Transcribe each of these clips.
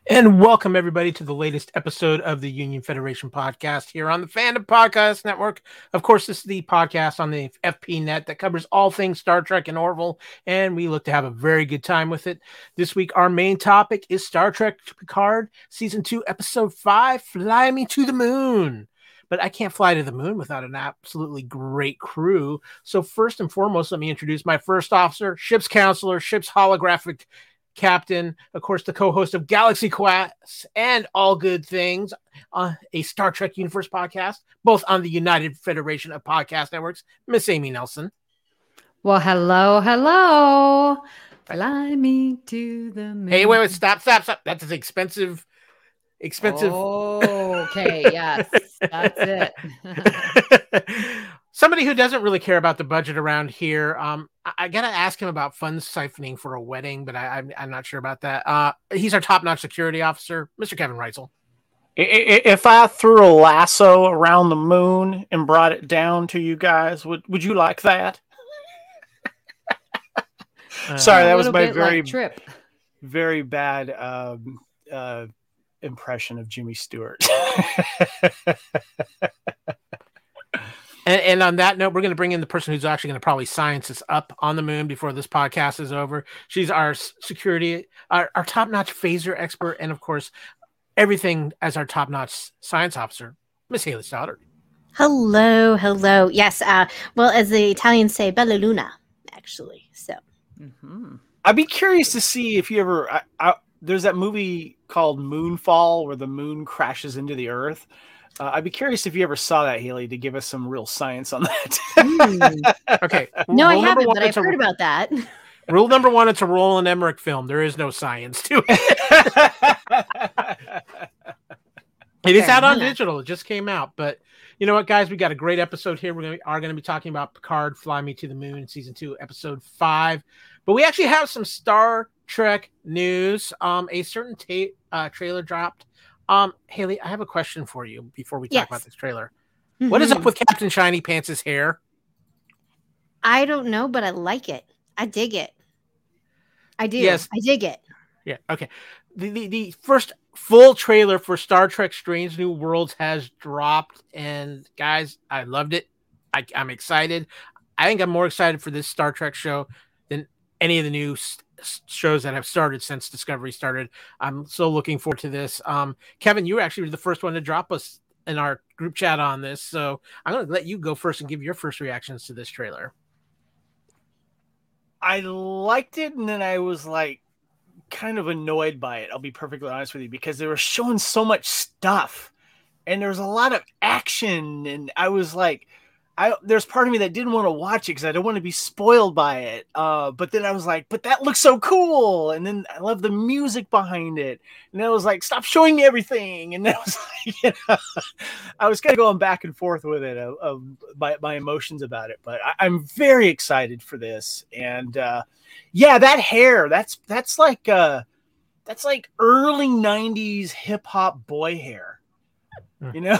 And welcome everybody to the latest episode of the Union Federation podcast here on the Fandom Podcast Network. Of course, this is the podcast on the FP Net that covers all things Star Trek and Orville, and we look to have a very good time with it. This week, our main topic is Star Trek Picard, Season 2, Episode 5, Fly Me to the Moon. But I can't fly to the moon without an absolutely great crew. So first and foremost, let me introduce my first officer, ship's counselor, ship's holographic captain, of course, the co-host of Galaxy Quest and All Good Things, a Star Trek Universe podcast, both on the United Federation of Podcast Networks, Miss Amy Nelson. Well, hello. Fly me to the moon. Hey, wait, stop. That's an expensive. Oh, okay, yes, that's it. Somebody who doesn't really care about the budget around here. I gotta ask him about funds siphoning for a wedding, but I'm not sure about that. He's our top-notch security officer, Mr. Kevin Reitzel. If I threw a lasso around the moon and brought it down to you guys, would you like that? Sorry, that was my very bad impression of Jimmy Stewart. And on that note, we're going to bring in the person who's actually going to probably science us up on the moon before this podcast is over. She's our security, our top-notch phaser expert, and of course, everything as our top-notch science officer, Miss Haley Stoddard. Hello. Yes, well, as the Italians say, Bella Luna, actually. So, I'd be curious to see if you ever. There's that movie called Moonfall where the moon crashes into the Earth. I'd be curious if you ever saw that, Haley, to give us some real science on that. Okay. No, I haven't, but I've heard about that. Rule number one, it's a Roland Emmerich film. There is no science to it. It is out on digital. It just came out. But you know what, guys? We got a great episode here. We are going to be talking about Picard, Fly Me to the Moon, Season 2, Episode 5. But we actually have some Star Trek news. A certain trailer dropped. Haley, I have a question for you before we talk about this trailer. Mm-hmm. What is up with Captain Shiny Pants' hair? I don't know, but I like it. I dig it. I do. Yes. I dig it. Yeah. Okay. The first full trailer for Star Trek Strange New Worlds has dropped, and guys, I loved it. I'm excited. I think I'm more excited for this Star Trek show than any of the new shows that have started since Discovery started. I'm so looking forward to this. Kevin, you were actually the first one to drop us in our group chat on this, so I'm going to let you go first and give your first reactions to this trailer. I liked it, and then I was like kind of annoyed by it. I'll be perfectly honest with you, because they were showing so much stuff and there was a lot of action, and I was like, there's part of me that didn't want to watch it because I don't want to be spoiled by it. But then I was like, but that looks so cool. And then I love the music behind it. And then I was like, stop showing me everything. And then I was like, I was kind of going back and forth with it of my emotions about it. But I'm very excited for this. And that hair, that's like early 90s hip hop boy hair, you know?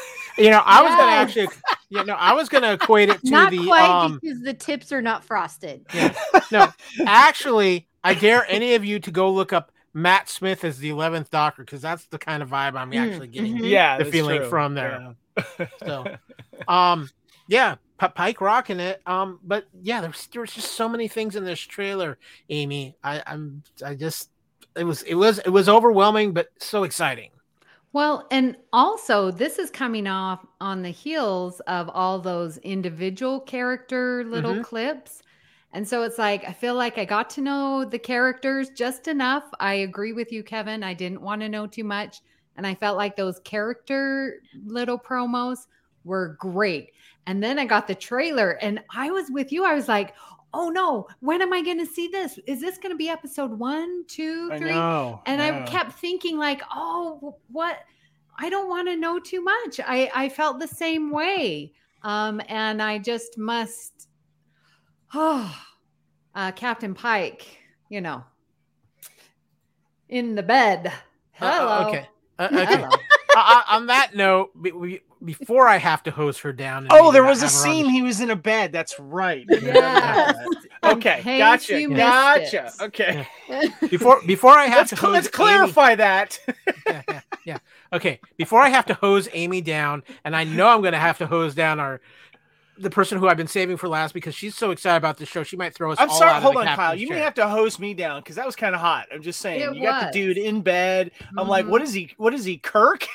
I was gonna equate it to not the quite because the tips are not frosted. Yeah. No, actually, I dare any of you to go look up Matt Smith as the 11th Doctor, because that's the kind of vibe I'm actually getting. Mm-hmm. The feeling from there. Yeah. So, Pike rocking it. But yeah, there's just so many things in this trailer, Amy. It was overwhelming, but so exciting. Well, and also this is coming off on the heels of all those individual character little clips. And so it's like, I feel like I got to know the characters just enough. I agree with you, Kevin. I didn't want to know too much. And I felt like those character little promos were great. And then I got the trailer and I was with you. I was like, oh no, when am I going to see this? Is this going to be episode 1, 2, 3? I kept thinking like, oh, what? I don't want to know too much. I felt the same way. And I just must, Captain Pike, in the bed. Hello. Okay. Hello. On that note, before I have to hose her down. Oh, there was a scene he was in a bed. That's right. Yes. Okay, gotcha. It. Okay. Yeah. Before I have to hose let's clarify Amy, that. yeah. Okay, before I have to hose Amy down, and I know I'm going to have to hose down the person who I've been saving for last because she's so excited about the show, she might throw us. I'm all sorry. out Hold of the on, Kyle. You chair. may have to hose me down because that was kind of hot. I'm just saying. It got the dude in bed. I'm like, what is he? What is he, Kirk?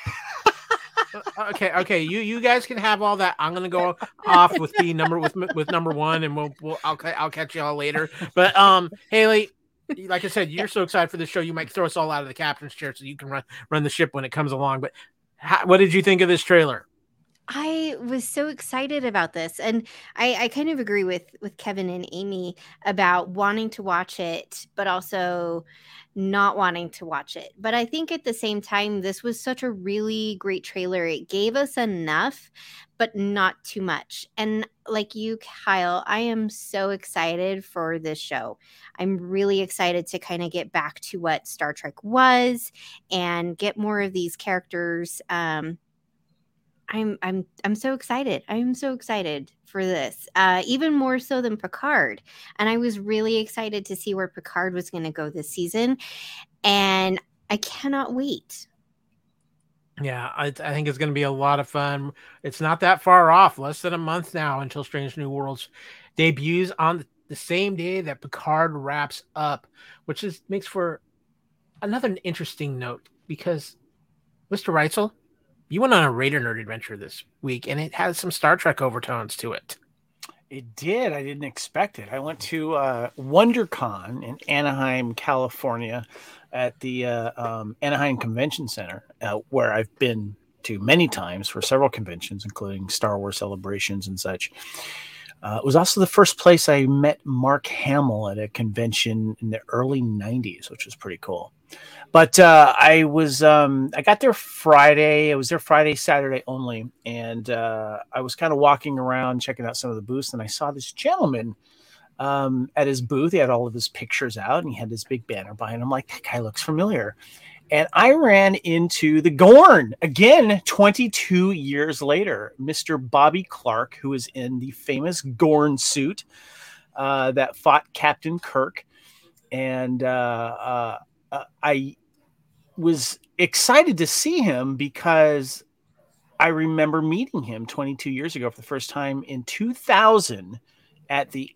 Okay. You guys can have all that. I'm gonna go off with number one, and I'll catch y'all later. But Haley, like I said, you're so excited for the show, you might throw us all out of the captain's chair so you can run the ship when it comes along. But what did you think of this trailer? I was so excited about this, and I kind of agree with Kevin and Amy about wanting to watch it, but also not wanting to watch it. But I think at the same time, this was such a really great trailer. It gave us enough, but not too much. And like you, Kyle, I am so excited for this show. I'm really excited to kind of get back to what Star Trek was and get more of these characters. I'm so excited. I'm so excited for this, even more so than Picard. And I was really excited to see where Picard was going to go this season, and I cannot wait. Yeah, I think it's going to be a lot of fun. It's not that far off, less than a month now until Strange New Worlds debuts on the same day that Picard wraps up, which makes for another interesting note because Mr. Reitzel, you went on a Raider Nerd adventure this week, and it has some Star Trek overtones to it. It did. I didn't expect it. I went to WonderCon in Anaheim, California, at the Anaheim Convention Center, where I've been to many times for several conventions, including Star Wars celebrations and such. It was also the first place I met Mark Hamill at a convention in the early 90s, which was pretty cool. But I got there Friday. I was there Friday, Saturday only. And I was kind of walking around, checking out some of the booths. And I saw this gentleman at his booth. He had all of his pictures out and he had this big banner behind him. I'm like, that guy looks familiar. And I ran into the Gorn again, 22 years later, Mr. Bobby Clark, who was in the famous Gorn suit that fought Captain Kirk. And I was excited to see him because I remember meeting him 22 years ago for the first time in 2000 at the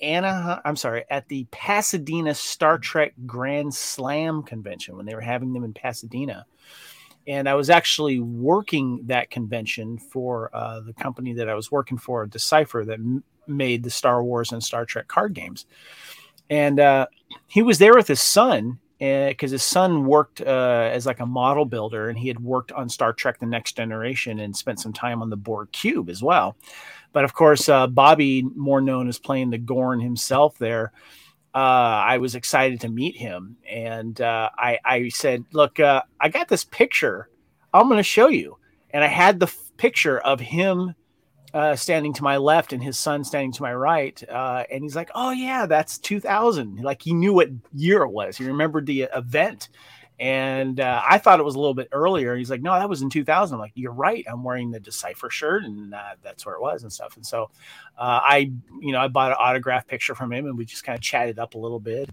Pasadena Star Trek Grand Slam convention when they were having them in Pasadena. And I was actually working that convention for the company that I was working for, Decipher, that made the Star Wars and Star Trek card games. And he was there with his son, because his son worked as like a model builder, and he had worked on Star Trek The Next Generation and spent some time on the Borg Cube as well. But of course, Bobby, more known as playing the Gorn himself there, I was excited to meet him. And I said, look, I got this picture I'm going to show you. And I had the picture of him standing to my left and his son standing to my right. And he's like, oh yeah, that's 2000. Like he knew what year it was. He remembered the event. And I thought it was a little bit earlier. He's like, no, that was in 2000. I'm like, you're right. I'm wearing the Decipher shirt and that's where it was and stuff. And so I bought an autograph picture from him and we just kind of chatted up a little bit.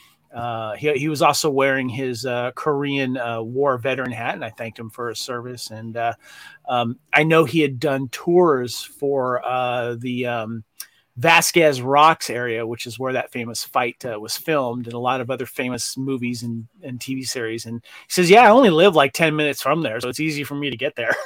He was also wearing his Korean War veteran hat, and I thanked him for his service. And I know he had done tours for the Vasquez Rocks area, which is where that famous fight was filmed, and a lot of other famous movies and TV series. And he says, yeah, I only live like 10 minutes from there, so it's easy for me to get there.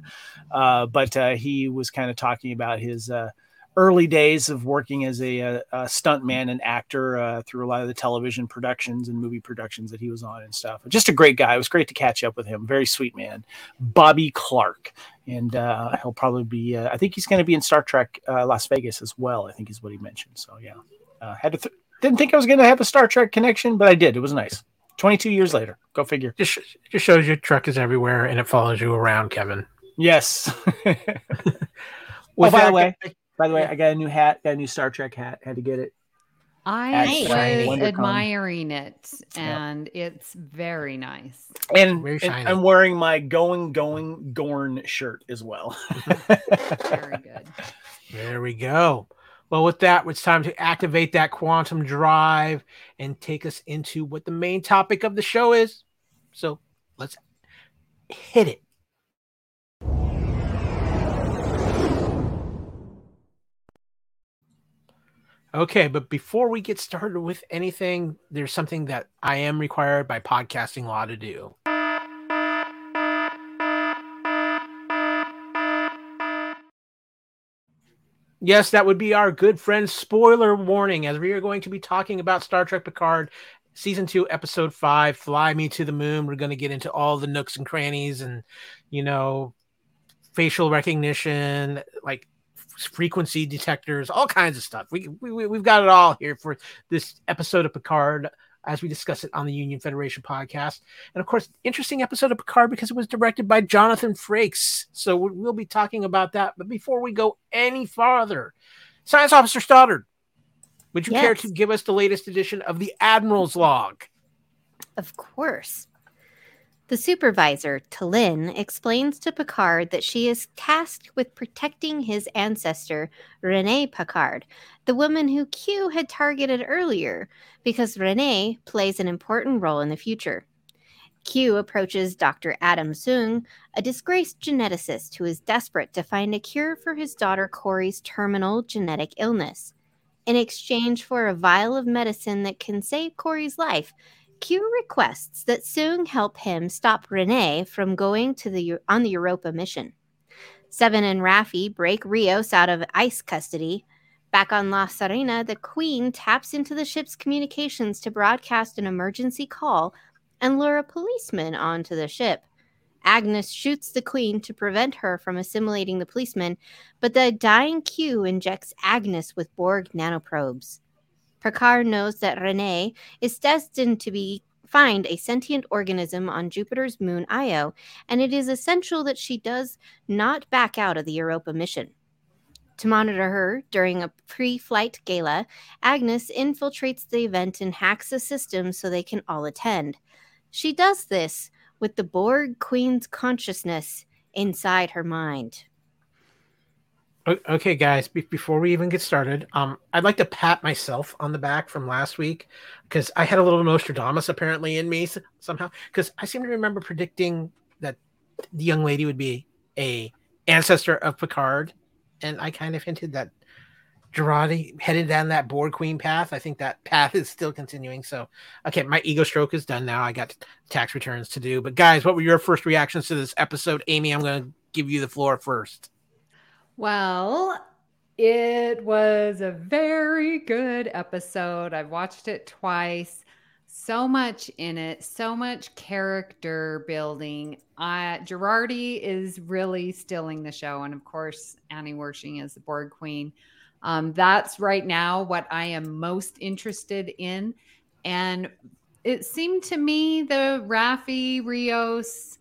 But he was kind of talking about his early days of working as a stuntman and actor through a lot of the television productions and movie productions that he was on and stuff. Just a great guy. It was great to catch up with him. Very sweet man, Bobby Clark. And he'll probably be, I think he's going to be in Star Trek Las Vegas as well, I think is what he mentioned. So yeah, didn't think I was going to have a Star Trek connection, but I did. It was nice. 22 years later. Go figure. Just shows you Trek is everywhere and it follows you around, Kevin. Yes. By the way, I got a new hat, got a new Star Trek hat. Had to get it. I Shiny. was WonderCon. admiring it, and it's very nice. And, Very shiny. I'm wearing my going Gorn shirt as well. Very good. There we go. Well, with that, it's time to activate that quantum drive and take us into what the main topic of the show is. So let's hit it. Okay, but before we get started with anything, there's something that I am required by podcasting law to do. Yes, that would be our good friend spoiler warning, as we are going to be talking about Star Trek Picard Season 2, Episode 5, Fly Me to the Moon. We're going to get into all the nooks and crannies and, facial recognition, like frequency detectors, all kinds of stuff. We've got it all here for this episode of Picard as we discuss it on the Union Federation podcast. And of course, interesting episode of Picard because it was directed by Jonathan Frakes. So we'll be talking about that. But before we go any farther, Science Officer Stoddard, would you care to give us the latest edition of the Admiral's Log? Of course. The supervisor, T'Lyn, explains to Picard that she is tasked with protecting his ancestor, Renee Picard, the woman who Q had targeted earlier, because Renee plays an important role in the future. Q approaches Dr. Adam Soong, a disgraced geneticist who is desperate to find a cure for his daughter Corey's terminal genetic illness. In exchange for a vial of medicine that can save Corey's life, Q requests that Soong help him stop Renee from going on the Europa mission. Seven and Raffi break Rios out of ICE custody. Back on La Sirena, the Queen taps into the ship's communications to broadcast an emergency call and lure a policeman onto the ship. Agnes shoots the Queen to prevent her from assimilating the policeman, but the dying Q injects Agnes with Borg nanoprobes. Picard knows that Renee is destined to find a sentient organism on Jupiter's moon Io, and it is essential that she does not back out of the Europa mission. To monitor her during a pre-flight gala, Agnes infiltrates the event and hacks the system so they can all attend. She does this with the Borg Queen's consciousness inside her mind. Okay, guys, before we even get started, I'd like to pat myself on the back from last week because I had a little Nostradamus apparently in me somehow, because I seem to remember predicting that the young lady would be a ancestor of Picard, and I kind of hinted that Jurati headed down that Borg Queen path. I think that path is still continuing. So, okay, my ego stroke is done now. I got tax returns to do. But guys, what were your first reactions to this episode? Amy, I'm going to give you the floor first. Well, it was a very good episode. I've watched it twice. So much in it, so much character building. Jurati is really stealing the show. And of course, Annie Wersching is the Borg Queen. That's right now what I am most interested in. And it seemed to me the Raffi Rios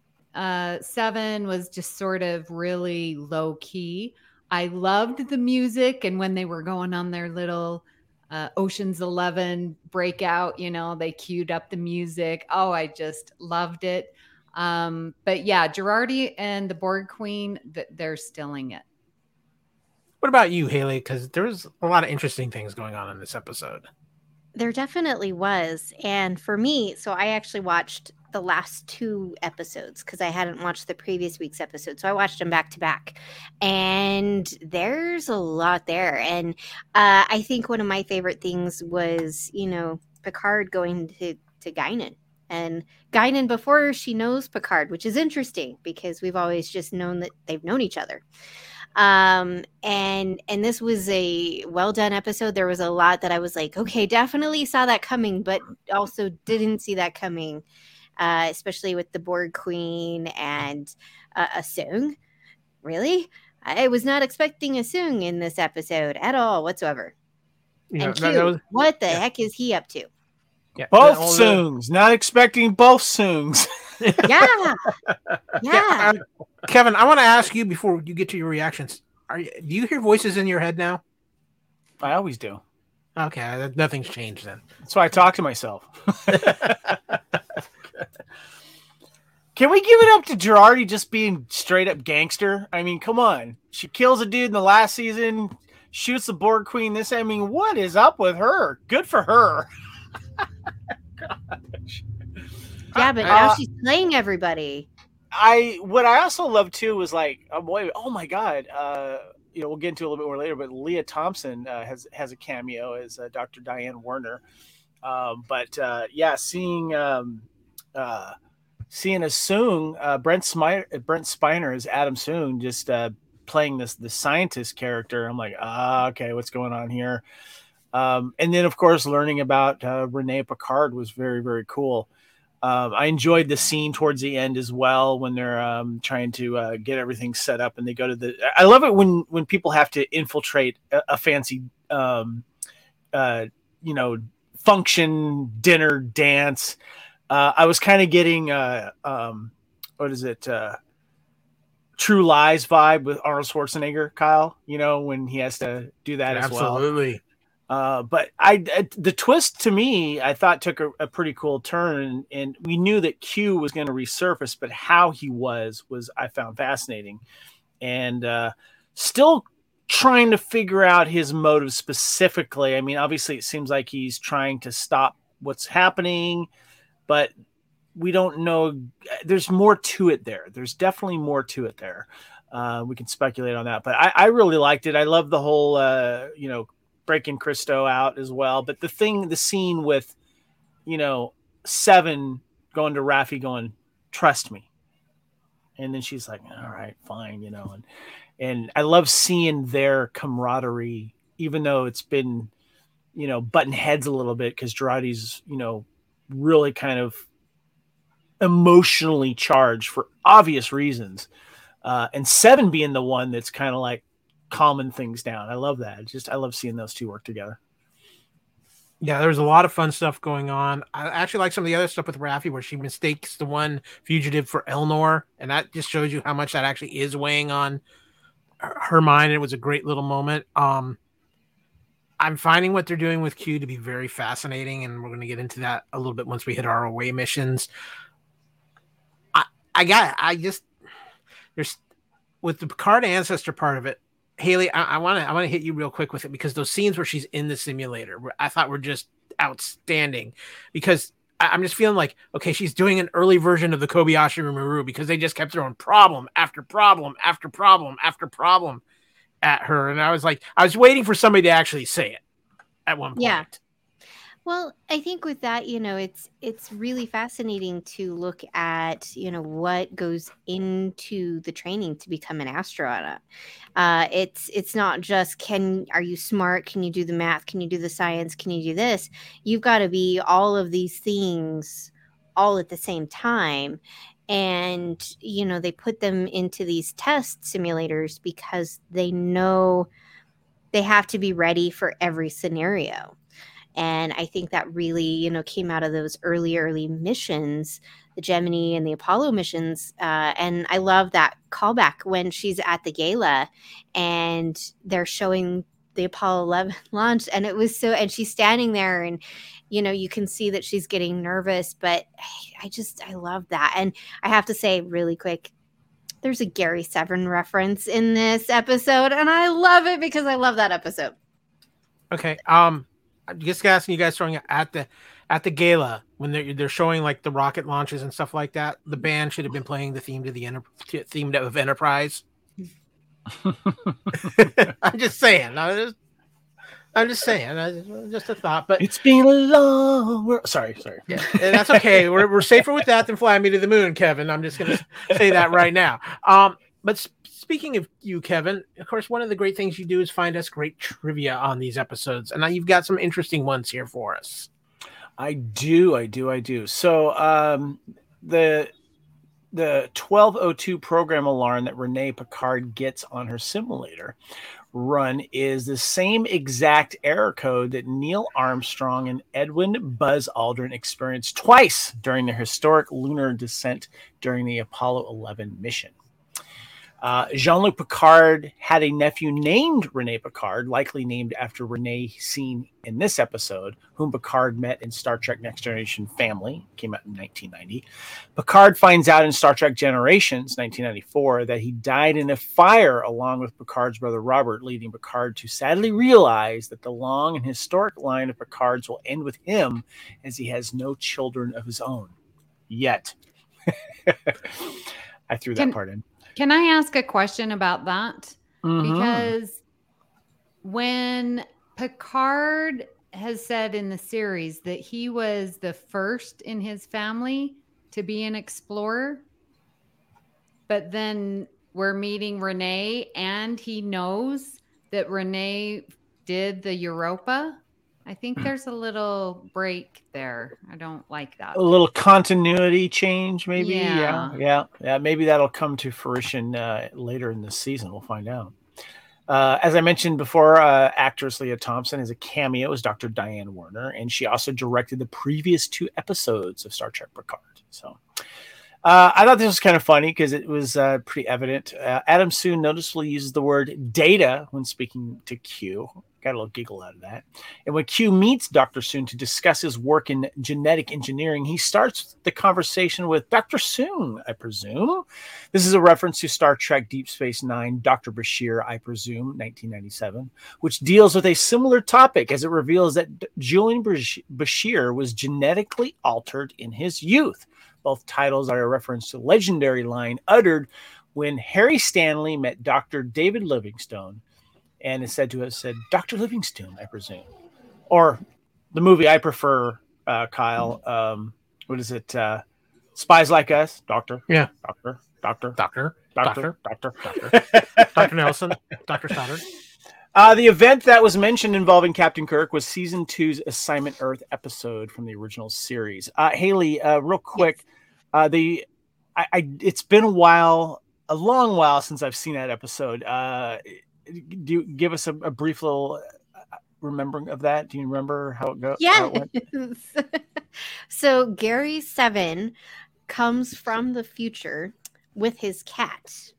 7 was just sort of really low key. I loved the music, and when they were going on their little Ocean's 11 breakout, they queued up the music. Oh, I just loved it. But yeah, Jurati and the Borg Queen, they're stealing it. What about you, Haley? Because there was a lot of interesting things going on in this episode. There definitely was. And for me, so I actually watched the last two episodes because I hadn't watched the previous week's episode. So I watched them back to back. And there's a lot there. And I think one of my favorite things was, Picard going to Guinan. And Guinan before she knows Picard, which is interesting because we've always just known that they've known each other. And this was a well done episode. There was a lot that I was like, okay, definitely saw that coming, but also didn't see that coming, especially with the Borg Queen and a Soong. Really? I was not expecting a Soong in this episode at all whatsoever. Yeah, and Q, what the heck is he up to? Yeah, both Soongs. Not expecting both Soongs. Yeah. Kevin, I want to ask you before you get to your reactions. Do you hear voices in your head now? I always do. Okay, nothing's changed then. That's why I talk to myself. Can we give it up to Girardi just being straight up gangster? I mean, come on. She kills a dude in the last season, shoots the Borg Queen this. I mean, what is up with her? Good for her. Gosh. Yeah, but now she's playing everybody. What I also love too was like, oh my God. We'll get into it a little bit more later, but Leah Thompson has a cameo as Dr. Diane Werner. Seeing a Soong, Brent Spiner as Adam Soong, just playing the scientist character. I'm like, okay, what's going on here? And then, of course, learning about Renee Picard was very, very cool. I enjoyed the scene towards the end as well when they're trying to get everything set up and they go to I love it when people have to infiltrate a fancy, function, dinner, dance. I was kind of getting, True Lies vibe with Arnold Schwarzenegger, Kyle, when he has to do that as well. Absolutely. But the twist to me, I thought took a pretty cool turn, and we knew that Q was going to resurface, but how he was I found fascinating, and still trying to figure out his motive specifically. I mean, obviously it seems like he's trying to stop what's happening, but we don't know. There's more to it there. There's definitely more to it there. We can speculate on that, but I really liked it. I love the whole, breaking Christo out as well. But the scene with, Seven going to Raffi going, trust me. And then she's like, all right, fine. And I love seeing their camaraderie, even though it's been, button heads a little bit because Girardi's, really kind of emotionally charged for obvious reasons. And Seven being the one that's kind of like calming things down. I love that. I love seeing those two work together. Yeah, there's a lot of fun stuff going on. I actually like some of the other stuff with Raffi where she mistakes the one fugitive for Elnor. And that just shows you how much that actually is weighing on her mind. It was a great little moment. I'm finding what they're doing with Q to be very fascinating, and we're going to get into that a little bit once we hit our away missions. There's with the Picard ancestor part of it, Haley, I want to hit you real quick with it because those scenes where she's in the simulator, I thought were just outstanding because I'm just feeling like, okay, she's doing an early version of the Kobayashi Maru because they just kept throwing problem after problem after problem after problem at her. And I was waiting for somebody to actually say it at one point. Yeah. Well, I think with that, it's really fascinating to look at, what goes into the training to become an astronaut. It's not just are you smart? Can you do the math? Can you do the science? Can you do this? You've got to be all of these things all at the same time. And, they put them into these test simulators because they know they have to be ready for every scenario. And I think that really, came out of those early missions, the Gemini and the Apollo missions. And I love that callback when she's at the gala and they're showing the Apollo 11 launch. And it was and she's standing there and, you can see that she's getting nervous. But I love that. And I have to say really quick, there's a Gary Severin reference in this episode. And I love it because I love that episode. Okay. I'm just asking you guys, throwing at the gala when they're showing like the rocket launches and stuff like that. The band should have been playing the theme of Enterprise. I'm just saying. Just a thought. But it's been a long. Sorry. Yeah, and that's okay. We're safer with that than Fly Me to the Moon, Kevin. I'm just gonna say that right now. But speaking of you, Kevin, of course, one of the great things you do is find us great trivia on these episodes. And now you've got some interesting ones here for us. I do. So the 1202 program alarm that Renee Picard gets on her simulator run is the same exact error code that Neil Armstrong and Edwin Buzz Aldrin experienced twice during their historic lunar descent during the Apollo 11 mission. Jean-Luc Picard had a nephew named Rene Picard, likely named after Rene seen in this episode, whom Picard met in Star Trek Next Generation Family, came out in 1990. Picard finds out in Star Trek Generations, 1994, that he died in a fire along with Picard's brother Robert, leading Picard to sadly realize that the long and historic line of Picards will end with him, as he has no children of his own. Yet. I threw that part in. Can I ask a question about that? Mm-hmm. Because when Picard has said in the series that he was the first in his family to be an explorer, but then we're meeting Rene and he knows that Rene did the Europa. I think there's a little break there. I don't like that. A little continuity change, maybe. Yeah. Maybe that'll come to fruition later in this season. We'll find out. As I mentioned before, actress Leah Thompson has a cameo as Dr. Diane Werner, and she also directed the previous 2 episodes of Star Trek Picard. So I thought this was kind of funny because it was pretty evident. Adam soon noticeably uses the word data when speaking to Q. Got a little giggle out of that. And when Q meets Dr. Soong to discuss his work in genetic engineering, he starts the conversation with Dr. Soong, I presume. This is a reference to Star Trek Deep Space Nine, Dr. Bashir, I presume, 1997, which deals with a similar topic as it reveals that Julian Bashir was genetically altered in his youth. Both titles are a reference to the legendary line uttered when Harry Stanley met Dr. David Livingstone, and is said to have said, Dr. Livingstone, I presume. Or the movie I prefer, Kyle. What is it? Spies Like Us? Doctor? Yeah. Doctor Nelson? Dr. Stoddard? The event that was mentioned involving Captain Kirk was Season 2's Assignment Earth episode from the original series. Haley, real quick, yes. It's been a long while since I've seen that episode. Do you give us a brief little remembering of that? Do you remember how it goes? Yeah. So Gary 7 comes from the future with his cat.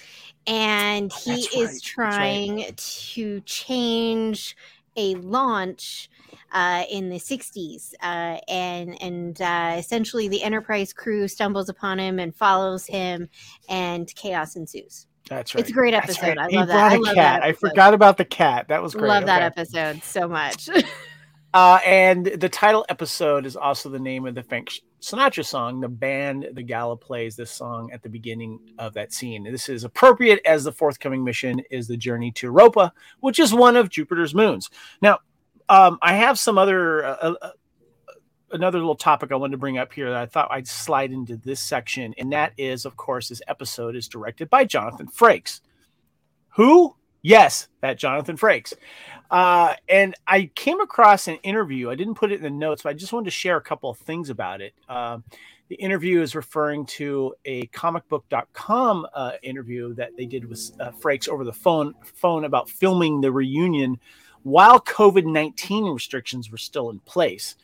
And he is trying to change a launch in the 60s. And essentially the Enterprise crew stumbles upon him and follows him, and chaos ensues. That's right. It's a great episode. Right. I love that. I love cat. I forgot about the cat. That was great. Love that episode so much. And the title episode is also the name of the Frank Sinatra song. The band, the Gala, plays this song at the beginning of that scene. And this is appropriate as the forthcoming mission is the journey to Europa, which is one of Jupiter's moons. Now, I have some other another little topic I wanted to bring up here that I thought I'd slide into this section, and that is, of course, this episode is directed by Jonathan Frakes. Who? Yes, that Jonathan Frakes. And I came across an interview. I didn't put it in the notes, but I just wanted to share a couple of things about it. The interview is referring to a comicbook.com interview that they did with Frakes over the phone about filming the reunion while COVID-19 restrictions were still in place.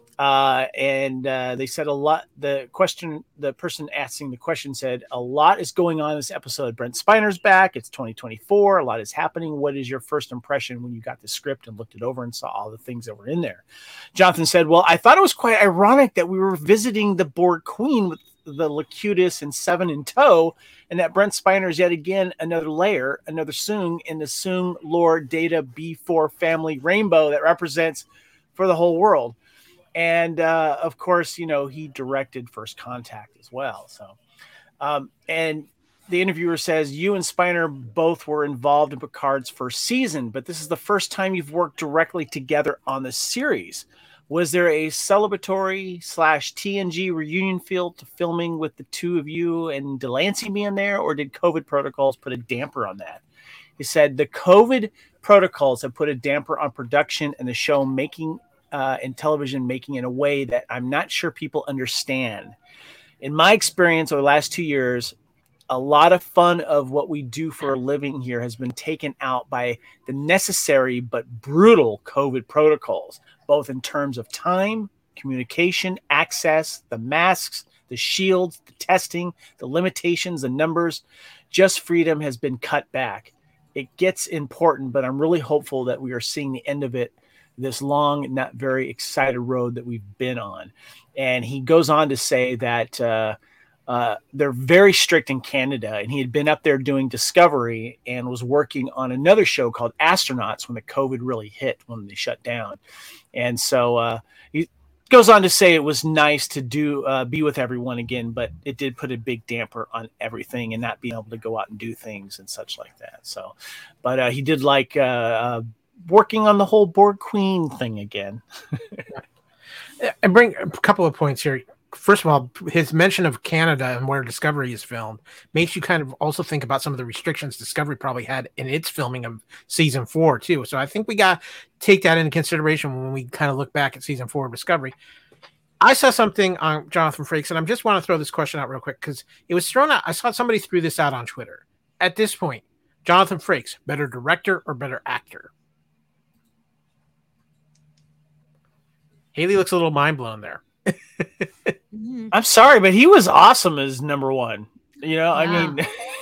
And they said a lot. The person asking the question said, a lot is going on in this episode. Brent Spiner's back. It's 2024. A lot is happening. What is your first impression when you got the script and looked it over and saw all the things that were in there? Jonathan said, well, I thought it was quite ironic that we were visiting the Borg Queen with the Locutus and Seven in tow, and that Brent Spiner is yet again another layer, another Soong in the Soong Lore Data B4 family rainbow that represents for the whole world. And, of course, he directed First Contact as well. So, and the interviewer says, you and Spiner both were involved in Picard's first season, but this is the first time you've worked directly together on the series. Was there a celebratory / TNG reunion feel to filming with the two of you and Delancey being there, or did COVID protocols put a damper on that? He said, the COVID protocols have put a damper on production and the show making and television making in a way that I'm not sure people understand. In my experience over the last 2 years, a lot of fun of what we do for a living here has been taken out by the necessary but brutal COVID protocols, both in terms of time, communication, access, the masks, the shields, the testing, the limitations, the numbers. Just Freedom has been cut back. It gets important, but I'm really hopeful that we are seeing the end of it, this long, not very excited road that we've been on. And he goes on to say that they're very strict in Canada, and he had been up there doing Discovery and was working on another show called Astronauts when the COVID really hit, when they shut down. And so he goes on to say it was nice to be with everyone again, but it did put a big damper on everything and not being able to go out and do things and such like that. So, but he did like working on the whole Borg Queen thing again. I bring a couple of points here. First of all, his mention of Canada and where Discovery is filmed makes you kind of also think about some of the restrictions Discovery probably had in its filming of season 4 too. So I think we got to take that into consideration when we kind of look back at season 4 of Discovery. I saw something on Jonathan Frakes, and I just want to throw this question out real quick because it was thrown out. I saw somebody threw this out on Twitter. At this point, Jonathan Frakes, better director or better actor? Haley looks a little mind blown there. I'm sorry, but he was awesome as number one. Yeah. I mean,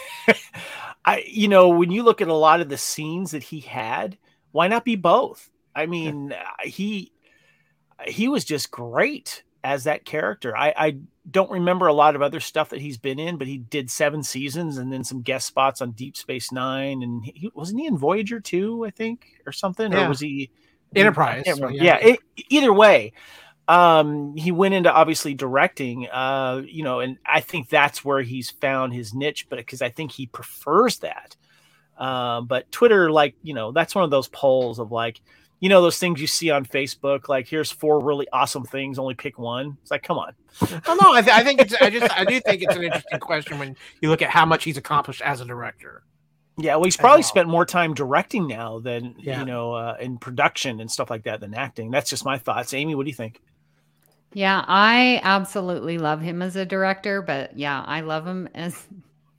when you look at a lot of the scenes that he had, why not be both? I mean, he was just great as that character. I don't remember a lot of other stuff that he's been in, but he did 7 seasons and then some guest spots on Deep Space Nine. And wasn't he in Voyager 2, I think, or something? Yeah. Or was he Enterprise? Either way. He went into obviously directing, and I think that's where he's found his niche, but because I think he prefers that. But Twitter, that's one of those polls of those things you see on Facebook, like here's 4 really awesome things, only pick one. It's like, come on. Oh, no, I do think it's an interesting question when you look at how much he's accomplished as a director. Yeah, well, he's probably spent more time directing now than, in production and stuff like that than acting. That's just my thoughts. Amy, what do you think? Yeah, I absolutely love him as a director, but yeah, I love him as,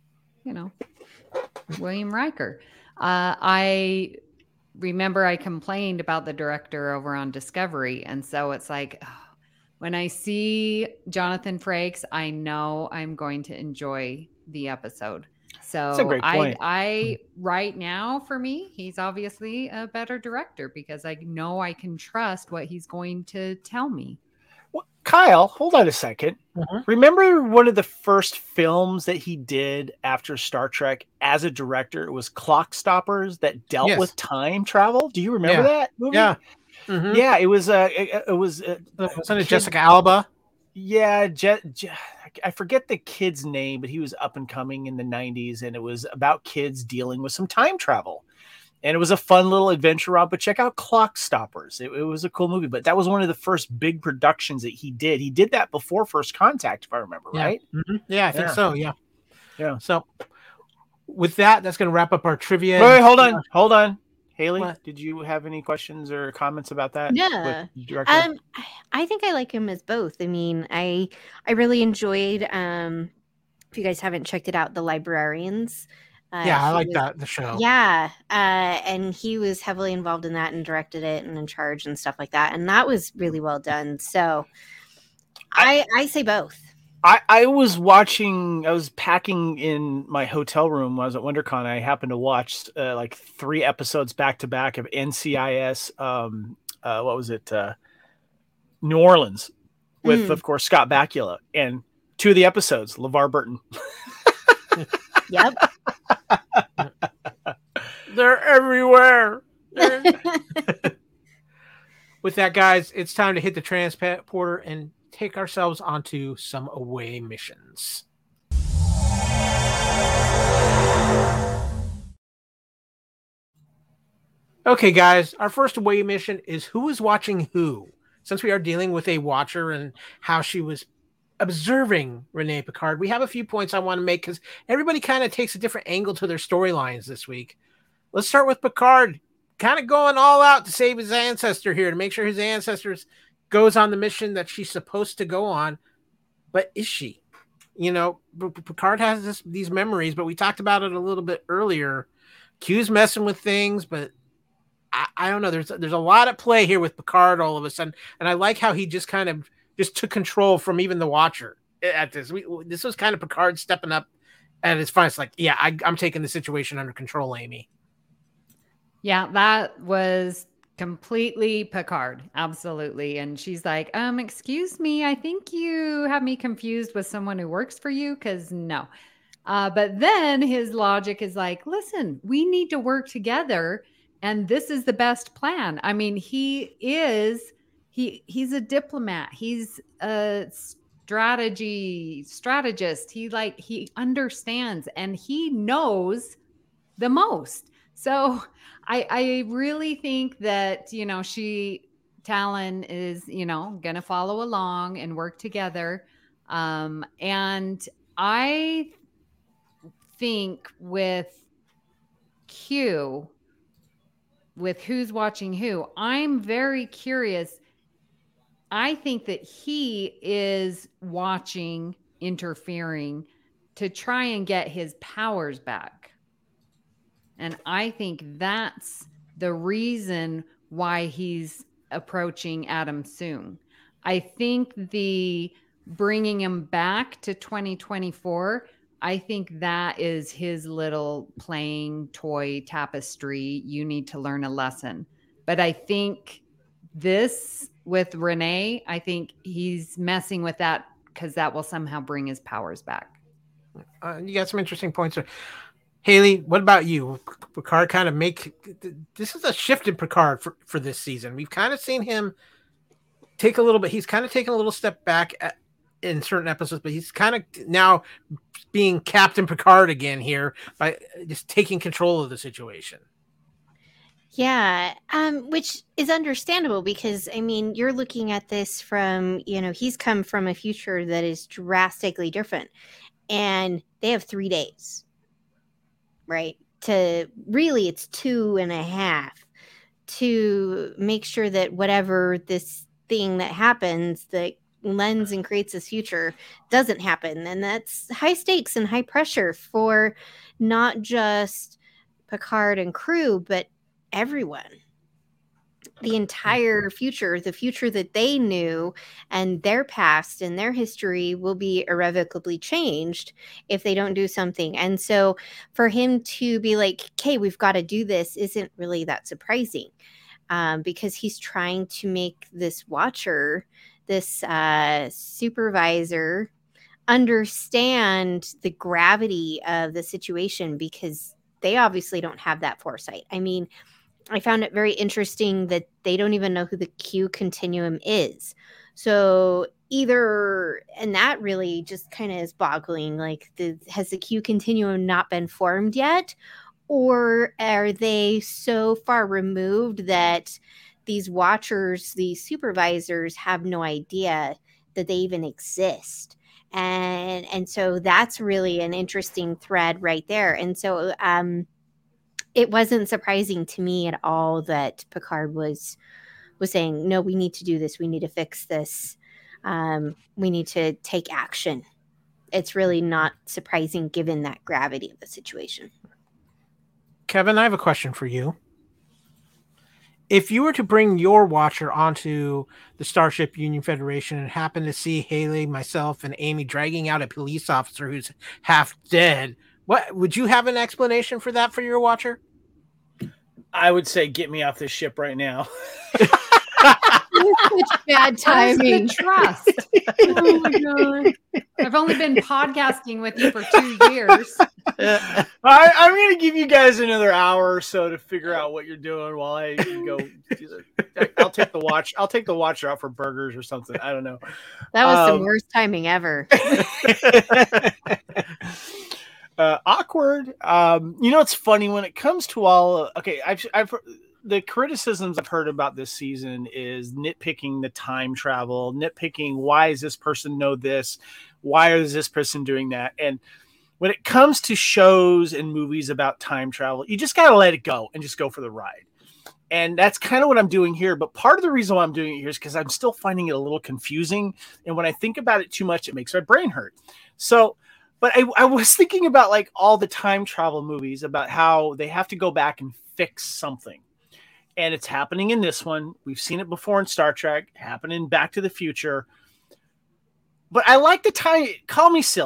William Riker. I remember I complained about the director over on Discovery. And so it's like, when I see Jonathan Frakes, I know I'm going to enjoy the episode. So that's a great point. I right now, for me, he's obviously a better director because I know I can trust what he's going to tell me. Well, Kyle, hold on a second. Mm-hmm. Remember one of the first films that he did after Star Trek as a director? It was Clock Stoppers that dealt with time travel. Do you remember that movie? Yeah. Mm-hmm. Yeah, it was wasn't it Jessica Alba? Yeah, I forget the kid's name, but he was up and coming in the 90s, and it was about kids dealing with some time travel. And it was a fun little adventure, Rob, but check out Clock Stoppers. It was a cool movie, but that was one of the first big productions that he did. He did that before First Contact, if I remember, right? Mm-hmm. Yeah, I think so, yeah. Yeah. So with that's going to wrap up our trivia. Wait, hold on. Haley, did you have any questions or comments about that? Yeah. I think I like him as both. I mean, I really enjoyed, if you guys haven't checked it out, The Librarians. I like the show. Yeah. And he was heavily involved in that and directed it and in charge and stuff like that. And that was really well done. So I say both. I was packing in my hotel room when I was at WonderCon. I happened to watch 3 episodes back to back of NCIS. What was it? New Orleans with, of course, Scott Bakula, and 2 of the episodes, LeVar Burton. Yep. They're everywhere. With that, guys, it's time to hit the transporter and take ourselves onto some away missions. Okay, guys, our first away mission is who is watching who. Since we are dealing with a watcher and how she was observing Renee Picard, we have a few points I want to make because everybody kind of takes a different angle to their storylines this week. Let's start with Picard, kind of going all out to save his ancestor here, to make sure his ancestors goes on the mission that she's supposed to go on. But is she? Picard has these memories, but we talked about it a little bit earlier. Q's messing with things, but I don't know. There's a lot at play here with Picard all of a sudden, and I like how he just kind of took control from even the Watcher at this. This was kind of Picard stepping up And it's fine. It's like, yeah, I'm taking the situation under control, Amy. Yeah, that was completely Picard. Absolutely. And she's like, excuse me, I think you have me confused with someone who works for you, because no. But then his logic is like, listen, we need to work together, and this is the best plan. I mean, he's a diplomat. He's a strategist. He understands, and he knows the most. So I really think that, Talon is, going to follow along and work together. And I think with Q, with who's watching who, I'm very curious. I think that he is watching, interfering to try and get his powers back. And I think that's the reason why he's approaching Adam Soong. I think the bringing him back to 2024, I think that is his little playing toy tapestry. You need to learn a lesson. But I think this with Renee, I think he's messing with that because that will somehow bring his powers back. You got some interesting points there. Haley, what about you? Picard kind of this is a shift in Picard for this season. We've kind of seen him take a little bit. He's kind of taken a little step back in certain episodes, but he's kind of now being Captain Picard again here by just taking control of the situation. Yeah, which is understandable because, I mean, you're looking at this from, he's come from a future that is drastically different, and they have 3 days. Right? It's 2.5 to make sure that whatever this thing that happens that lends and creates this future doesn't happen. And that's high stakes and high pressure for not just Picard and crew, but everyone. The entire future, the future that they knew, and their past and their history will be irrevocably changed if they don't do something. And so for him to be like, okay, we've got to do this, isn't really that surprising, because he's trying to make this watcher, this supervisor, understand the gravity of the situation, because they obviously don't have that foresight. I mean, I found it very interesting that they don't even know who the Q continuum is. So and that really just kind of is boggling. Like, has the Q continuum not been formed yet? Or are they so far removed that these watchers, these supervisors have no idea that they even exist? And so that's really an interesting thread right there. And so, it wasn't surprising to me at all that Picard was saying, no, we need to do this. We need to fix this. We need to take action. It's really not surprising given that gravity of the situation. Kevin, I have a question for you. If you were to bring your watcher onto the Starship Union Federation and happen to see Haley, myself, and Amy dragging out a police officer who's half dead, what would you have an explanation for that for your watcher? I would say, get me off this ship right now. Such bad timing. Trust. Oh my god! I've only been podcasting with you for 2 years. I'm going to give you guys another hour or so to figure out what you're doing while I go. I'll take the watch. I'll take the watcher out for burgers or something. I don't know. That was the worst timing ever. Awkward. It's funny when it comes to all. Okay, I've the criticisms I've heard about this season is nitpicking the time travel, nitpicking why does this person know this, why is this person doing that, and when it comes to shows and movies about time travel, you just gotta let it go and just go for the ride. And that's kind of what I'm doing here. But part of the reason why I'm doing it here is because I'm still finding it a little confusing. And when I think about it too much, it makes my brain hurt. So, but I was thinking about like all the time travel movies about how they have to go back and fix something. And it's happening in this one. We've seen it before in Star Trek, happening in Back to the Future. But I like the time. Call me silly.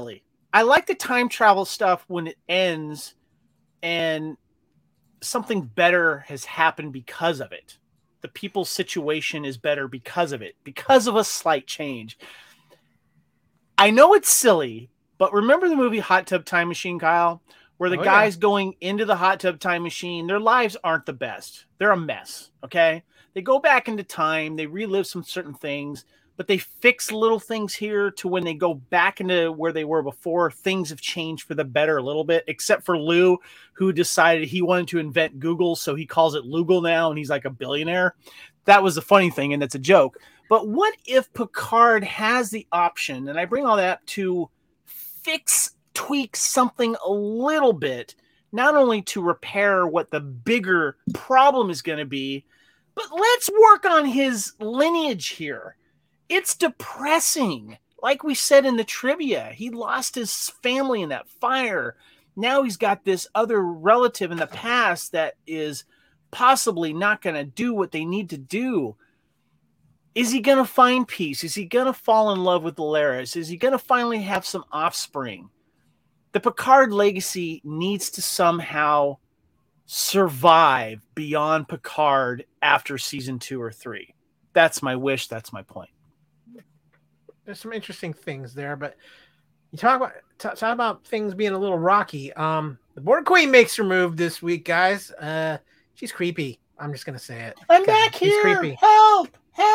I like the time travel stuff when it ends and something better has happened because of it. The people's situation is better because of it, because of a slight change. I know it's silly, but remember the movie Hot Tub Time Machine, Kyle? Where the guys going into the hot tub time machine, their lives aren't the best. They're a mess, okay? They go back into time, they relive some certain things, but they fix little things here to when they go back into where they were before, things have changed for the better a little bit, except for Lou, who decided he wanted to invent Google, so he calls it Loogle now, and he's like a billionaire. That was the funny thing, and that's a joke. But what if Picard has the option, and I bring all that to tweak something a little bit, not only to repair what the bigger problem is going to be, but let's work on his lineage here. It's depressing. Like we said in the trivia, he lost his family in that fire. Now he's got this other relative in the past that is possibly not going to do what they need to do. Is he going to find peace? Is he going to fall in love with Laris? Is he going to finally have some offspring? The Picard legacy needs to somehow survive beyond Picard after season 2 or 3. That's my wish. That's my point. There's some interesting things there, but you talk about things being a little rocky. The Borg Queen makes her move this week, guys. She's creepy. I'm just gonna say it. I'm back here. She's creepy. Help!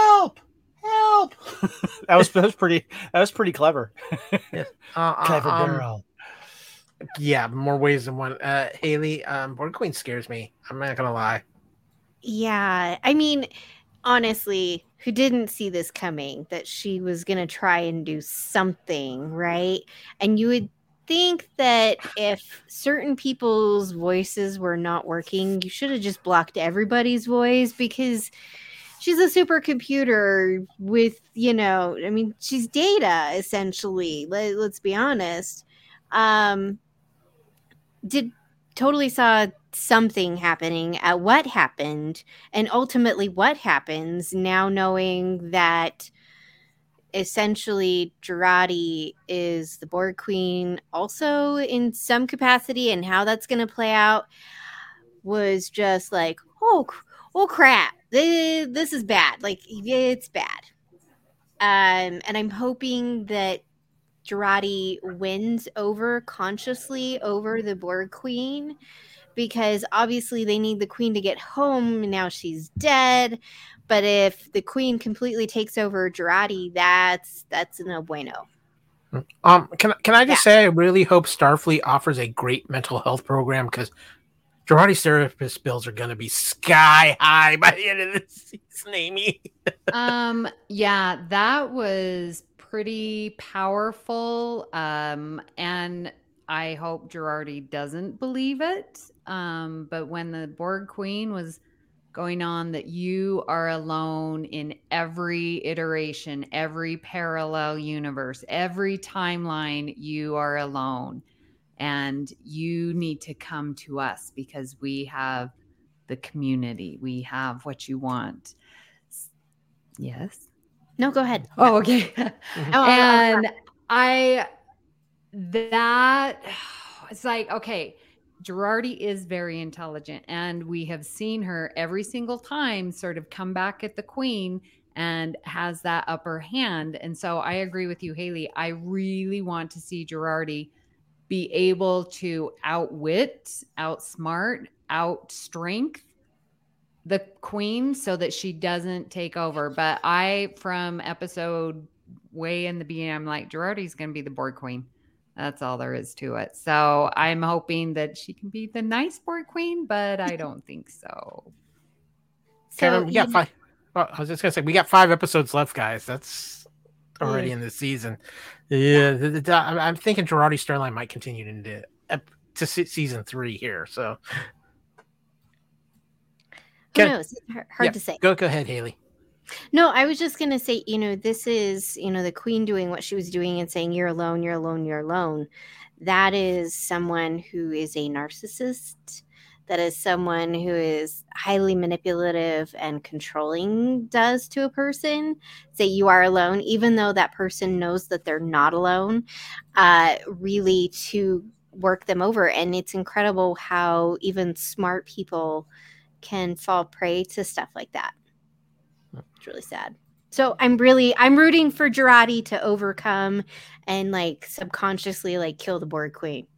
that was pretty clever. Clever girl. Yeah, more ways than one. Haley, Borg Queen scares me. I'm not gonna lie. Yeah, I mean, honestly, who didn't see this coming, that she was gonna try and do something, right? And you would think that if certain people's voices were not working, you should have just blocked everybody's voice, because she's a supercomputer with, I mean, she's data, essentially. Let's be honest. Totally saw something happening at what happened, and ultimately what happens now, knowing that essentially Jurati is the Borg Queen also in some capacity, and how that's going to play out was just like, oh crap, this is bad. Like, it's bad. And I'm hoping that Jurati wins consciously over the Borg Queen, because obviously they need the Queen to get home, and now she's dead. But if the Queen completely takes over Jurati, that's a no bueno. Can I just say, I really hope Starfleet offers a great mental health program, because Jurati's therapist bills are going to be sky high by the end of this season, Amy. Yeah, that was pretty powerful. And I hope Jurati doesn't believe it. But when the Borg Queen was going on that you are alone in every iteration, every parallel universe, every timeline, you are alone. And you need to come to us because we have the community. We have what you want. Yes? No, go ahead. Oh, okay. And it's like, okay, Jurati is very intelligent, and we have seen her every single time sort of come back at the Queen and has that upper hand. And so I agree with you, Haley. I really want to see Jurati be able to outwit, outsmart, outstrength the Queen so that she doesn't take over. But from episode way in the beginning, I'm like, Jurati's going to be the Borg Queen. That's all there is to it. So I'm hoping that she can be the nice Borg Queen, but I don't think so. Kevin, we got 5. Well, I was just going to say, we got 5 episodes left, guys. That's already in this season. Yeah, I'm thinking Jurati Storyline might continue into to season 3 here. So who knows? It's hard to say. Go ahead, Haley. No, I was just going to say, this is, the Queen doing what she was doing and saying, you're alone, you're alone, you're alone. That is someone who is a narcissist. that is someone who is highly manipulative and controlling does to a person. Say you are alone, even though that person knows that they're not alone, really to work them over. And it's incredible how even smart people can fall prey to stuff like that. It's really sad. So I'm rooting for Jurati to overcome and like subconsciously like kill the Borg Queen.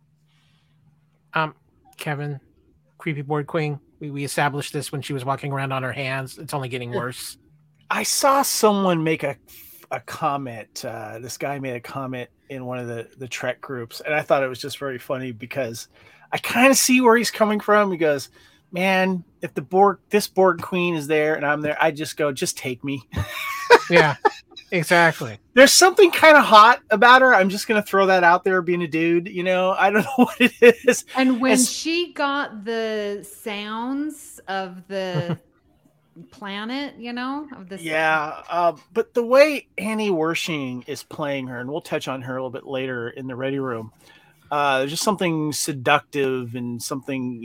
Kevin, creepy Borg Queen. We established this when she was walking around on her hands. It's only getting worse. I saw someone make a comment. This guy made a comment in one of the Trek groups, and I thought it was just very funny because I kind of see where he's coming from. He goes, "Man, if this Borg Queen is there and I'm there, I just go, just take me." Yeah, exactly. There's something kind of hot about her. I'm just going to throw that out there being a dude, I don't know what it is. And when she got the sounds of the planet, of the but the way Annie Wersching is playing her, and we'll touch on her a little bit later in the Ready Room, there's just something seductive and something,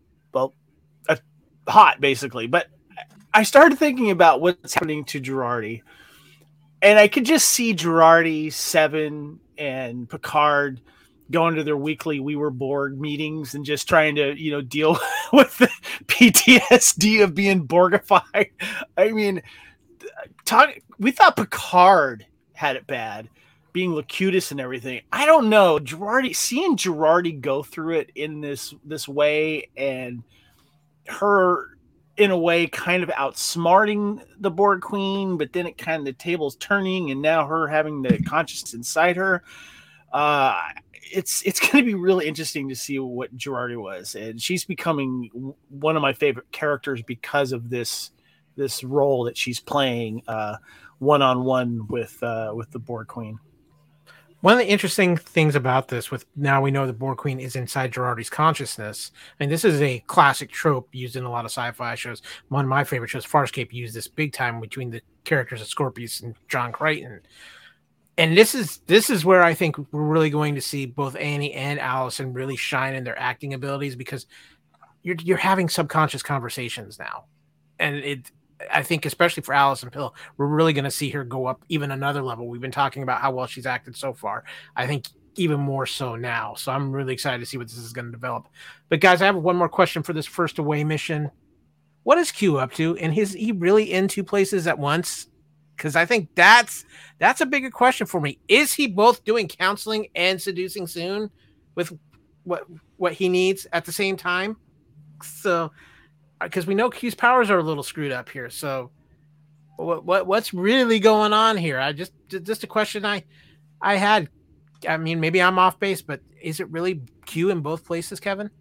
hot basically. But I started thinking about what's happening to Girardi, and I could just see Girardi, Seven, and Picard going to their weekly We Were Borg meetings and just trying to, deal with the PTSD of being Borgified. I mean, we thought Picard had it bad, being Locutus and everything. I don't know. Seeing Girardi go through it in this way, and her in a way kind of outsmarting the Borg Queen, but then it kind of the tables turning and now her having the consciousness inside her. It's going to be really interesting to see what Girardi was, and she's becoming one of my favorite characters because of this role that she's playing one-on-one with the Borg Queen. One of the interesting things about this, with now we know the Borg Queen is inside Girardi's consciousness, and this is a classic trope used in a lot of sci-fi shows. One of my favorite shows, Farscape, used this big time between the characters of Scorpius and John Crichton. And this is where I think we're really going to see both Annie and Allison really shine in their acting abilities, because you're having subconscious conversations now, and I think especially for Allison Pill, we're really going to see her go up even another level. We've been talking about how well she's acted so far. I think even more so now. So I'm really excited to see what this is going to develop. But guys, I have one more question for this first away mission. What is Q up to? And is he really in two places at once? Because I think that's a bigger question for me. Is he both doing counseling and seducing Soon with what he needs at the same time? So, because we know Q's powers are a little screwed up here. So what's really going on here? Just a question I had. I mean, maybe I'm off base, but is it really Q in both places, Kevin?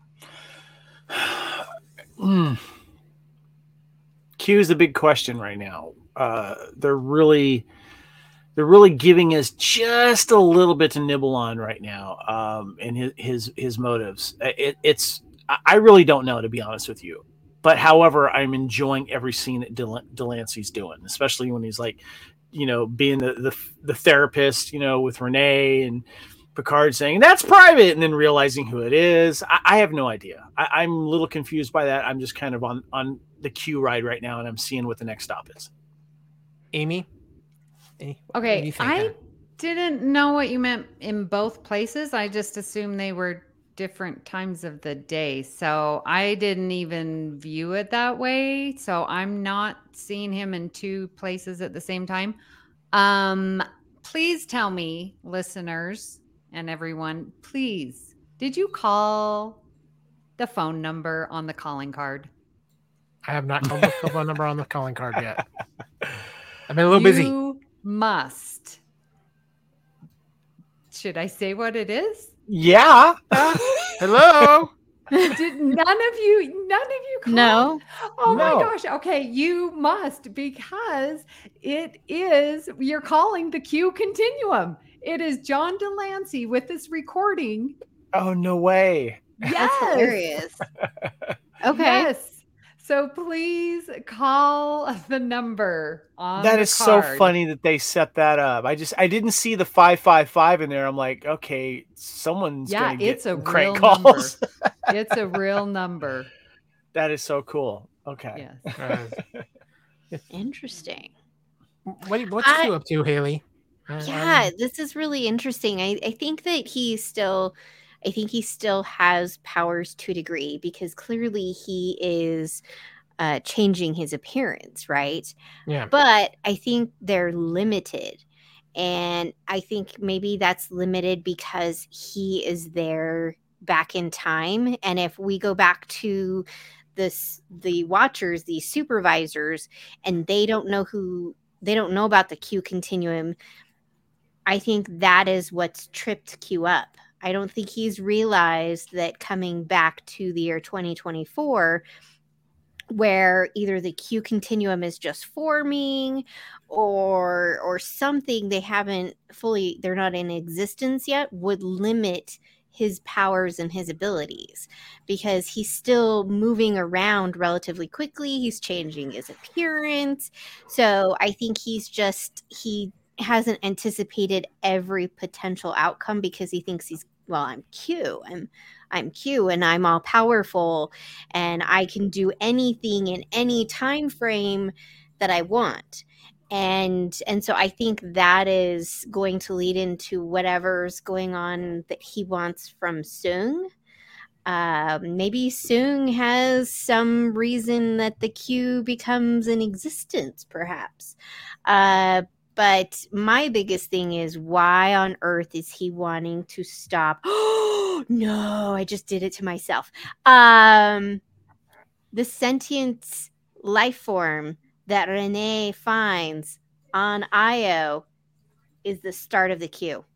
Q is the big question right now. They're really giving us just a little bit to nibble on right now. And his motives. I really don't know, to be honest with you. But however, I'm enjoying every scene that Delancey's doing, especially when he's like, being the therapist, with Renee and Picard saying that's private, and then realizing who it is. I have no idea. I'm a little confused by that. I'm just kind of on the Q ride right now, and I'm seeing what the next stop is. Amy? Okay, I didn't know what you meant in both places. I just assumed they were different times of the day. So I didn't even view it that way. So I'm not seeing him in two places at the same time. Please tell me, listeners and everyone, please, did you call the phone number on the calling card? I have not called the phone number on the calling card yet. I've been a little busy. You must. Should I say what it is? Yeah. Hello. Did none of you called? No. Oh my gosh. Okay, you must, because you're calling the Q continuum. It is John Delancey with this recording. Oh, no way. Yes. That's hilarious. Okay. Yes. So please call the number on That the is so card. funny that they set that up. I didn't see the 555 in there. I'm like, okay, someone's gonna get it's a crank real calls. number. It's a real number. That is so cool. Okay. Yes. Interesting. What's Q up to, Haley? Yeah, this is really interesting. I think that he still has powers to a degree, because clearly he is changing his appearance, right? Yeah. But I think they're limited. And I think maybe that's limited because he is there back in time. And if we go back to the Watchers, the supervisors, and they don't know about the Q continuum, I think that is what's tripped Q up. I don't think he's realized that coming back to the year 2024, where either the Q continuum is just forming or something they're not in existence yet, would limit his powers and his abilities, because he's still moving around relatively quickly. He's changing his appearance. So I think he hasn't anticipated every potential outcome, because he thinks I'm Q. I'm Q, and I'm all powerful, and I can do anything in any time frame that I want. And so I think that is going to lead into whatever's going on that he wants from Soong. Maybe Soong has some reason that the Q becomes in existence, perhaps. But my biggest thing is, why on earth is he wanting to stop? Oh, no, I just did it to myself. The sentient life form that Renee finds on Io is the start of the Q.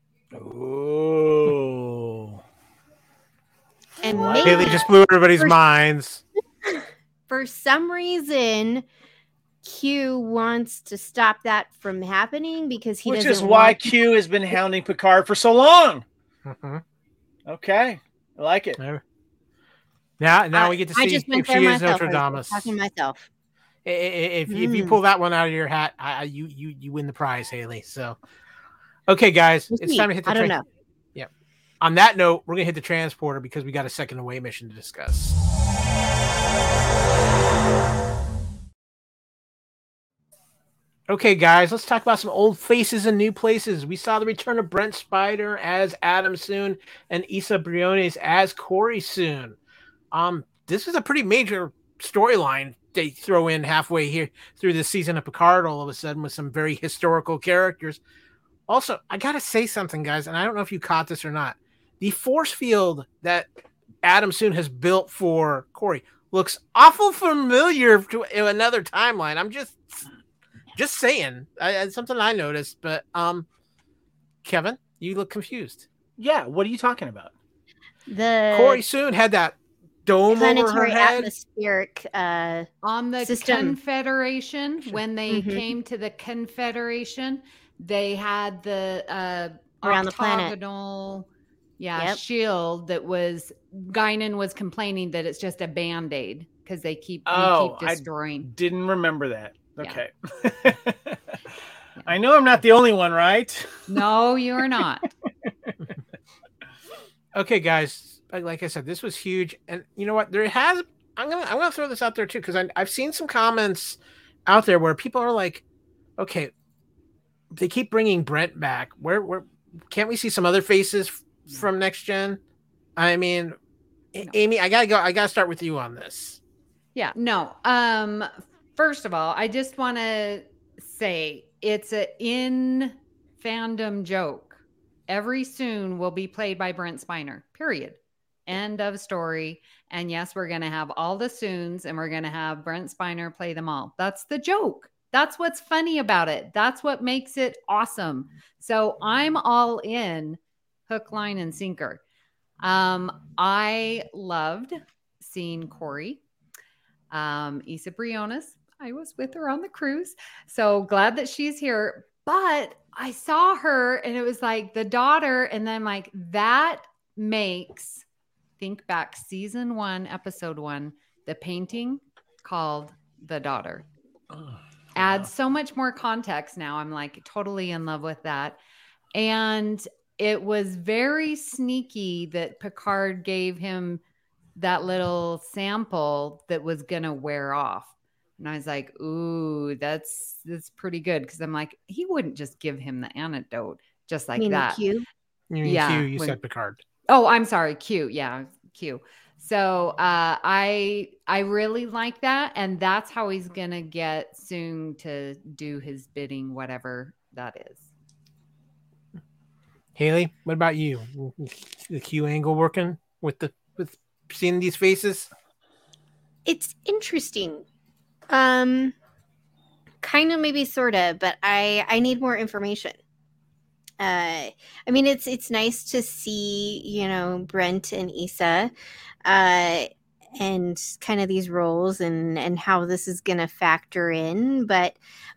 Oh. And Haley just blew everybody's minds. For some reason, Q wants to stop that from happening, because he doesn't. Which is why Q has been hounding Picard for so long. Mm-hmm. Okay, I like it. Now we get to see if she is Nostradamus. Talking myself. If you pull that one out of your hat, you win the prize, Haley. So, okay, guys, it's time to hit the. I don't know. Yeah. On that note, we're gonna hit the transporter because we got a second away mission to discuss. Okay, guys, let's talk about some old faces and new places. We saw the return of Brent Spiner as Adam Soong and Isa Briones as Corey Soong. This is a pretty major storyline they throw in halfway here through this season of Picard all of a sudden, with some very historical characters. Also, I gotta say something, guys, and I don't know if you caught this or not. The force field that Adam Soong has built for Corey looks awful familiar to another timeline. I'm just saying. It's something I noticed, but Kevin, you look confused. Yeah, what are you talking about? The Corey Soong had that dome over her head. Atmospheric on the system. Confederation. When they came to the Confederation, they had the around the planet. Shield that was. Guinan was complaining that it's just a Band-Aid because they keep destroying. I didn't remember that. Okay. Yeah. I know I'm not the only one, right? No, you're not. Okay, guys. Like I said, this was huge, and you know what? I'm gonna throw this out there too, because I've seen some comments out there where people are like, "Okay, they keep bringing Brent back. Where can't we see some other faces from Next Gen?" I mean, no. Amy, I gotta start with you on this. Yeah, no. First of all, I just want to say it's an in fandom joke. Every Soong will be played by Brent Spiner. Period. End of story. And yes, we're going to have all the Soongs, and we're going to have Brent Spiner play them all. That's the joke. That's what's funny about it. That's what makes it awesome. So I'm all in, hook, line, and sinker. I loved seeing Corey. Isa Briones. I was with her on the cruise. So glad that she's here. But I saw her and it was like the daughter. And then like that makes, think back season 1, episode 1, the painting called The Daughter. Oh, Adds so much more context now. I'm like totally in love with that. And it was very sneaky that Picard gave him that little sample that was going to wear off. And I was like, ooh, that's pretty good. Because I'm like, he wouldn't just give him the antidote just like that. Q? You mean Yeah, Q? You said Picard. Oh, I'm sorry, Q. Yeah, Q. So I really like that, and that's how he's gonna get Soong to do his bidding, whatever that is. Haley, what about you? The Q angle working with seeing these faces? It's interesting. Kind of, maybe, sort of, but I need more information. I mean, it's nice to see, Brent and Issa, and kind of these roles and how this is going to factor in. But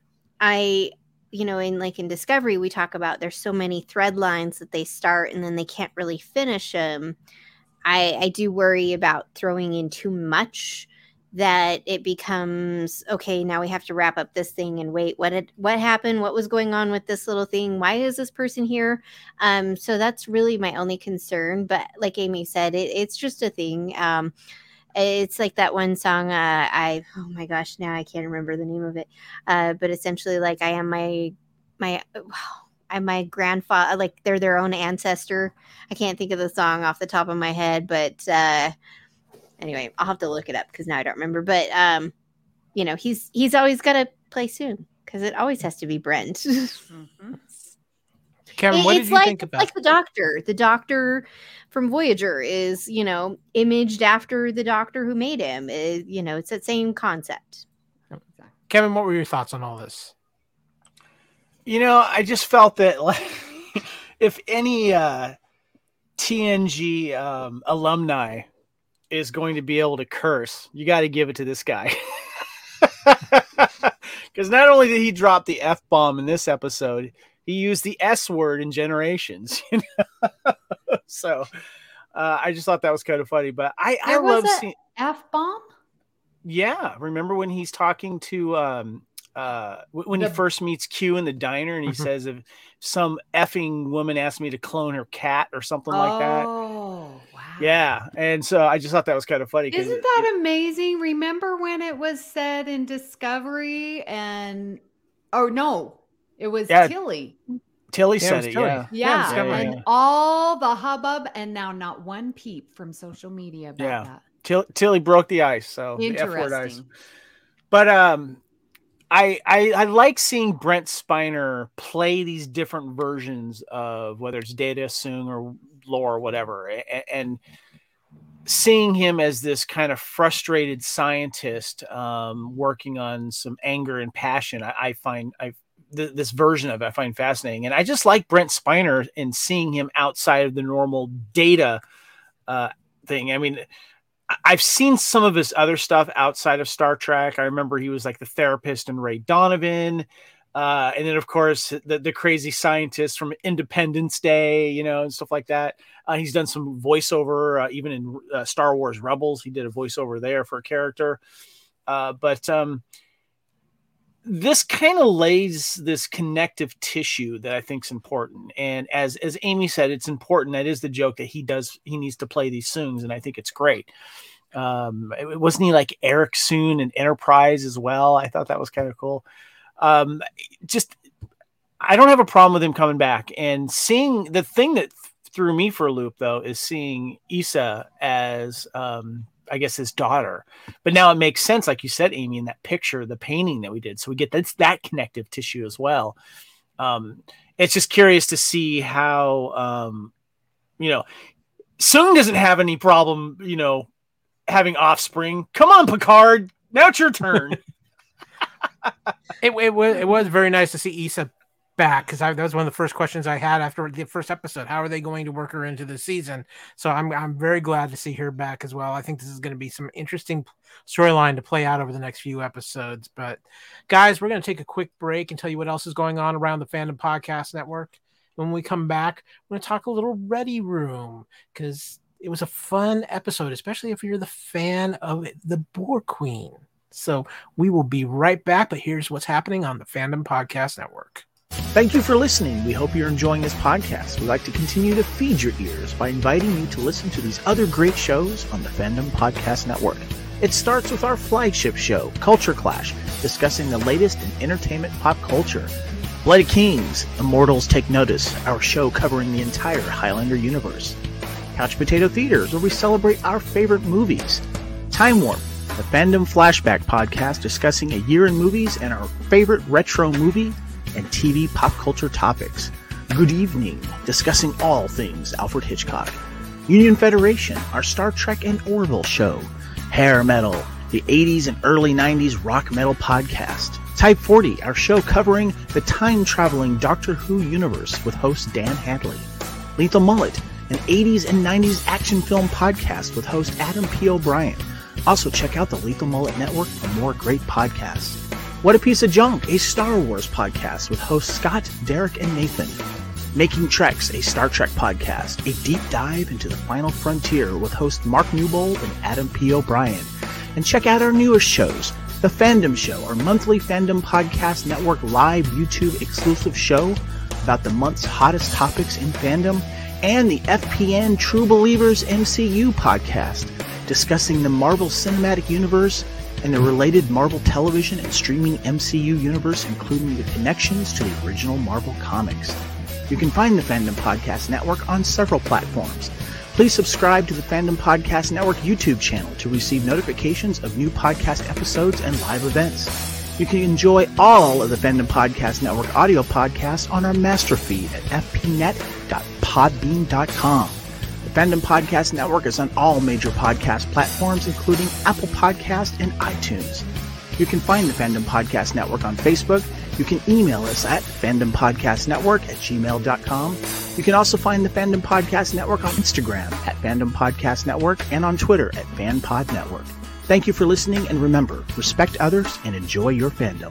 in Discovery, we talk about there's so many thread lines that they start and then they can't really finish them. I do worry about throwing in too much, that it becomes, okay, now we have to wrap up this thing and wait, what happened? What was going on with this little thing? Why is this person here? So that's really my only concern. But like Amy said, it's just a thing. It's like that one song, oh my gosh, now I can't remember the name of it. But essentially, like, I am I'm my grandfather, like they're their own ancestor. I can't think of the song off the top of my head, but anyway, I'll have to look it up because now I don't remember. But he's always got to play Soong because it always has to be Brent. Mm-hmm. Kevin, what did you think about? It's like the Doctor. The Doctor from Voyager is, imaged after the Doctor who made him. It's that same concept. Kevin, what were your thoughts on all this? I just felt that, like, if any TNG alumni is going to be able to curse, you got to give it to this guy. Because not only did he drop the F-bomb in this episode, he used the S word in Generations. So I just thought that was kind of funny. But I love seeing F-bomb. Yeah, remember when he's talking to when he first meets Q in the diner, and he says, "If some effing woman asked me to clone her cat or something like that." Oh, wow. Yeah, and so I just thought that was kind of funny. Isn't that amazing? Remember when it was said in Discovery it was Tilly. Tilly said it, yeah. And all the hubbub, and now not one peep from social media about that. Tilly broke the ice, so interesting. The F-word ice. But I like seeing Brent Spiner play these different versions of whether it's Data, Soong, or Lore, or whatever, and seeing him as this kind of frustrated scientist working on some anger and passion. I find this version of it I find fascinating, and I just like Brent Spiner and seeing him outside of the normal Data thing. I mean, I've seen some of his other stuff outside of Star Trek. I remember he was like the therapist in Ray Donovan. And then, of course, the crazy scientist from Independence Day, and stuff like that. He's done some voiceover, even in Star Wars Rebels. He did a voiceover there for a character. But this kind of lays this connective tissue that I think is important. And as Amy said, it's important. That is the joke that he needs to play these Soongs, and I think it's great. Wasn't he like Eric Soong in Enterprise as well? I thought that was kind of cool. I don't have a problem with him coming back, and seeing the thing that threw me for a loop though is seeing Issa as I guess his daughter. But now it makes sense, like you said, Amy, in that picture, the painting that we did. So we get that connective tissue as well. It's just curious to see how, Soong doesn't have any problem, having offspring. Come on, Picard. Now it's your turn. It was very nice to see Issa back, because that was one of the first questions I had after the first episode. How are they going to work her into the season? So I'm very glad to see her back as well. I think this is going to be some interesting storyline to play out over the next few episodes. But guys, we're going to take a quick break and tell you what else is going on around the Fandom Podcast Network. When we come back, we're going to talk a little Ready Room, because it was a fun episode, especially if you're the fan of the Borg Queen. So we will be right back, but here's what's happening on the Fandom Podcast Network. Thank you for listening. We hope you're enjoying this podcast. We'd like to continue to feed your ears by inviting you to listen to these other great shows on the Fandom Podcast Network. It starts with our flagship show, Culture Clash, discussing the latest in entertainment pop culture. Bloody Kings, Immortals Take Notice, our show covering the entire Highlander universe. Couch Potato Theaters, where we celebrate our favorite movies. Time Warp, the Fandom Flashback podcast discussing a year in movies and our favorite retro movie and TV pop culture topics. Good Evening, discussing all things Alfred Hitchcock. Union Federation, our Star Trek and Orville show. Hair Metal, the 80s and early 90s rock metal podcast. Type 40, our show covering the time-traveling Doctor Who universe with host Dan Hadley. Lethal Mullet, an 80s and 90s action film podcast with host Adam P. O'Brien. Also check out the Lethal Mullet Network for more great podcasts. What a Piece of Junk, a Star Wars podcast with hosts Scott, Derek, and Nathan. Making Treks, a Star Trek podcast, a deep dive into the final frontier with host Mark Newbold and Adam P. O'Brien. And check out our newest shows, The Fandom Show, our monthly Fandom Podcast Network live YouTube exclusive show about the month's hottest topics in fandom, and the FPN True Believers MCU podcast, discussing the Marvel Cinematic Universe and the related Marvel television and streaming MCU universe, including the connections to the original Marvel comics. You can find the Fandom Podcast Network on several platforms. Please subscribe to the Fandom Podcast Network YouTube channel to receive notifications of new podcast episodes and live events. You can enjoy all of the Fandom Podcast Network audio podcasts on our master feed at fpnet.podbean.com. The Fandom Podcast Network is on all major podcast platforms, including Apple Podcast and iTunes. You can find the Fandom Podcast Network on Facebook. You can email us at fandompodcastnetwork@gmail.com. You can also find the Fandom Podcast Network on Instagram at Fandom Podcast Network and on Twitter at FanPod Network. Thank you for listening, and remember, respect others and enjoy your fandom.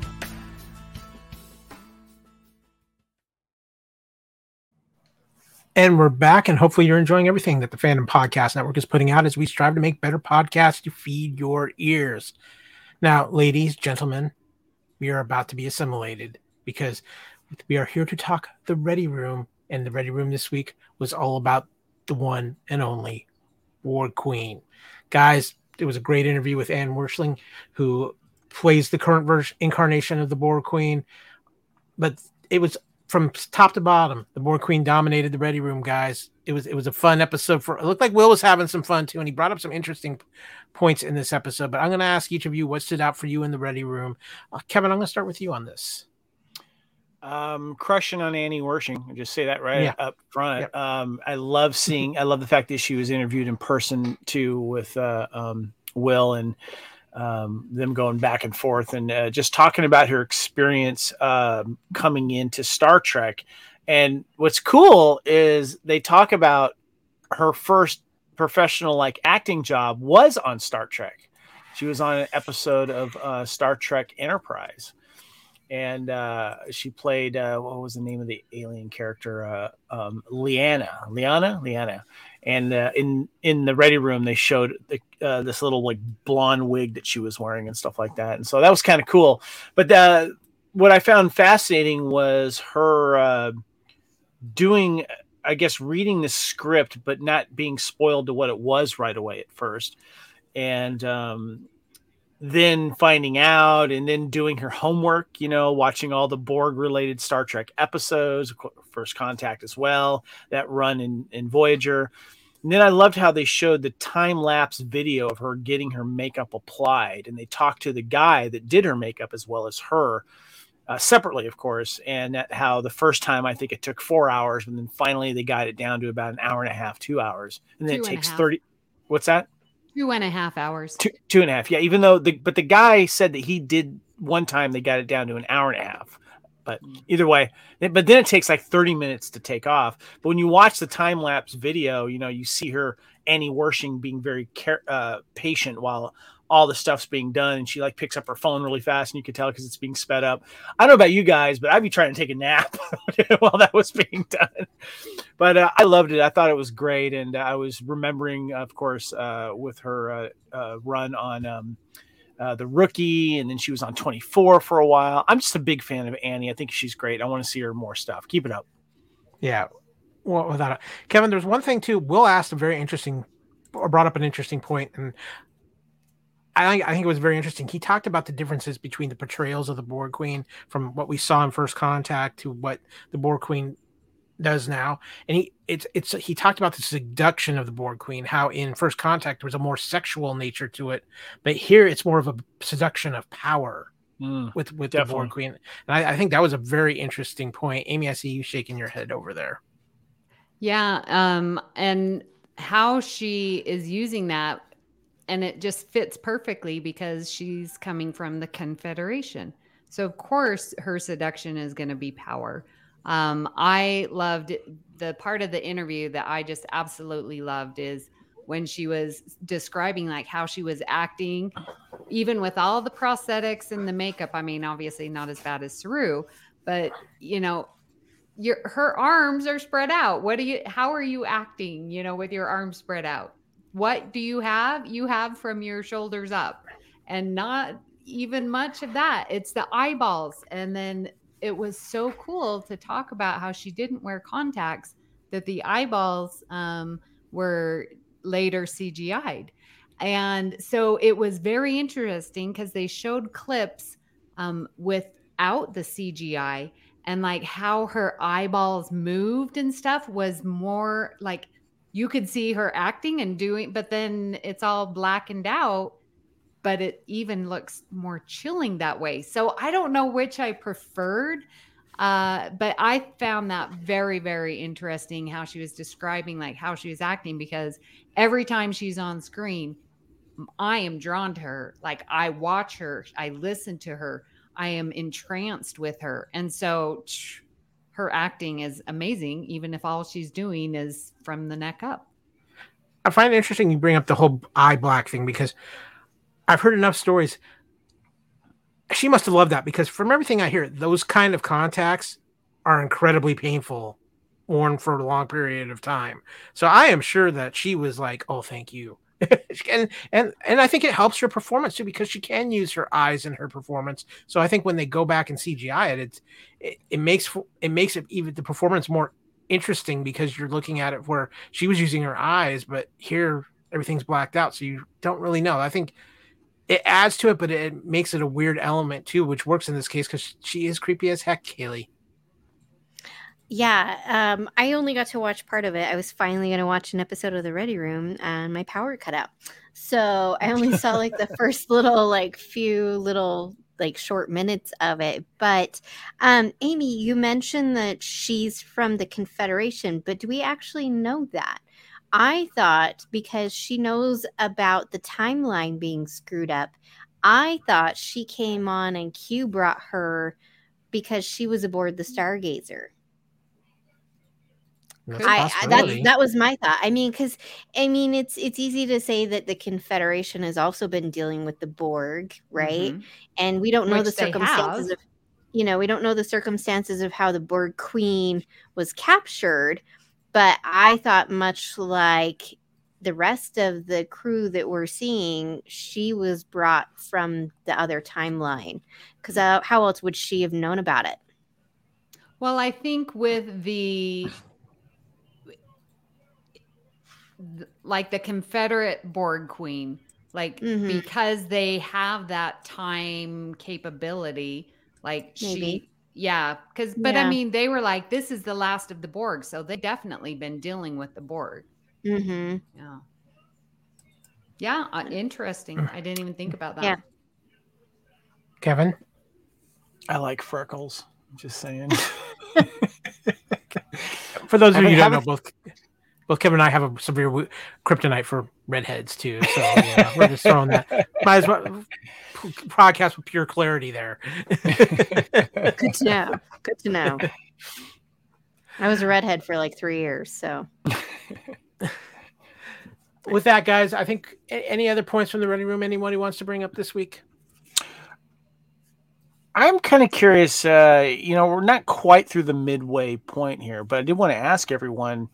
And we're back, and hopefully you're enjoying everything that the Fandom Podcast Network is putting out as we strive to make better podcasts to feed your ears. Now, ladies, gentlemen, we are about to be assimilated because we are here to talk the Ready Room, and the Ready Room this week was all about the one and only Borg Queen. Guys, it was a great interview with Anne Wersching, who plays the current incarnation of the Borg Queen, but it was from top to bottom. The Borg Queen dominated the Ready Room, guys. It was a fun episode. It looked like Will was having some fun too, and he brought up some interesting points in this episode. But I'm going to ask each of you what stood out for you in the Ready Room. Kevin, I'm going to start with you on this. Crushing on Annie Wersching. I'll just say that right up front. Yep. I love the fact that she was interviewed in person too with Will, and them going back and forth, and just talking about her experience coming into Star Trek. And what's cool is they talk about her first professional acting job was on Star Trek. She was on an episode of Star Trek Enterprise, and she played what was the name of the alien character? Liana. And in the Ready Room, they showed this little blonde wig that she was wearing and stuff like that. And so that was kind of cool. But what I found fascinating was her doing, I guess, reading the script, but not being spoiled to what it was right away at first. And then finding out, and then doing her homework, watching all the Borg related Star Trek episodes, First Contact as well, that run in Voyager. And then I loved how they showed the time-lapse video of her getting her makeup applied. And they talked to the guy that did her makeup as well as her, separately, of course. And that how the first time, I think it took 4 hours. And then finally they got it down to about an hour and a half, 2 hours. And then it takes 30. What's that? 2.5 hours. 2.5. Yeah. Even though the guy said that he did one time, they got it down to an hour and a half. But either way, but then it takes 30 minutes to take off. But when you watch the time lapse video, you see her, Annie Wersching, being very patient while all the stuff's being done. And she picks up her phone really fast, and you can tell because it's being sped up. I don't know about you guys, but I'd be trying to take a nap while that was being done. But I loved it. I thought it was great. And I was remembering, of course, with her run on The Rookie, and then she was on 24 for a while. I'm just a big fan of Annie. I think she's great. I want to see her more stuff. Keep it up. Yeah. Well, without it. Kevin, there's one thing too. Will asked brought up an interesting point, and I think it was very interesting. He talked about the differences between the portrayals of the Borg Queen from what we saw in First Contact to what the Borg Queen does now. And he talked about the seduction of the Borg Queen, how in First Contact there was a more sexual nature to it, but here it's more of a seduction of power with the Borg Queen. And I think that was a very interesting point. Amy, I see you shaking your head over there. Yeah, and how she is using that, and it just fits perfectly because she's coming from the Confederation. So of course her seduction is going to be power. I loved the part of the interview that I just absolutely loved is when she was describing like how she was acting, even with all the prosthetics and the makeup. I mean, obviously not as bad as Saru, but you know, her arms are spread out. How are you acting, you know, with your arms spread out? What do you have? You have from your shoulders up, and not even much of that. It's the eyeballs. And then it was so cool to talk about how she didn't wear contacts, that the eyeballs were later CGI'd. And so it was very interesting because they showed clips without the CGI, and like how her eyeballs moved and stuff was more like you could see her acting and doing, but then it's all blackened out, but it even looks more chilling that way. So I don't know which I preferred, but I found that very, very interesting how she was describing like how she was acting, because every time she's on screen, I am drawn to her. Like I watch her, I listen to her, I am entranced with her. And so her acting is amazing, even if all she's doing is from the neck up. I find it interesting you bring up the whole eye black thing, because I've heard enough stories. She must have loved that, because from everything I hear, those kind of contacts are incredibly painful, worn for a long period of time. So I am sure that she was like, oh, thank you. and I think it helps her performance too, because she can use her eyes in her performance. So I think when they go back and CGI it makes it even the performance more interesting, because you're looking at it where she was using her eyes, but here everything's blacked out, so you don't really know. I think it adds to it, but it makes it a weird element too, which works in this case because she is creepy as heck, Kaylee. Yeah, I only got to watch part of it. I was finally going to watch an episode of The Ready Room, and my power cut out. So I only saw like the first few short minutes of it. But Amy, you mentioned that she's from the Confederation, but do we actually know that? I thought because she knows about the timeline being screwed up, I thought she came on and Q brought her because she was aboard the Stargazer. That was my thought. I mean, because it's easy to say that the Confederation has also been dealing with the Borg, right? Mm-hmm. And we don't know the circumstances of, we don't know the circumstances of how the Borg Queen was captured. But I thought, much like the rest of the crew that we're seeing, she was brought from the other timeline. Because how else would she have known about it? Well, I think with the Confederate Borg Queen, because they have that time capability, maybe. I mean, they were like, this is the last of the Borg, so they've definitely been dealing with the Borg. Mm-hmm. Yeah, interesting. I didn't even think about that. Yeah. Kevin? I like freckles. I'm just saying. For those of you who don't know, both Kevin and I have a severe kryptonite for redheads too. So we're just throwing that. Might as well podcast with pure clarity there. Good to know. Good to know. I was a redhead for 3 years, so. With that, guys, I think any other points from the Ready Room anyone who wants to bring up this week? I'm kind of curious. We're not quite through the midway point here, but I did want to ask everyone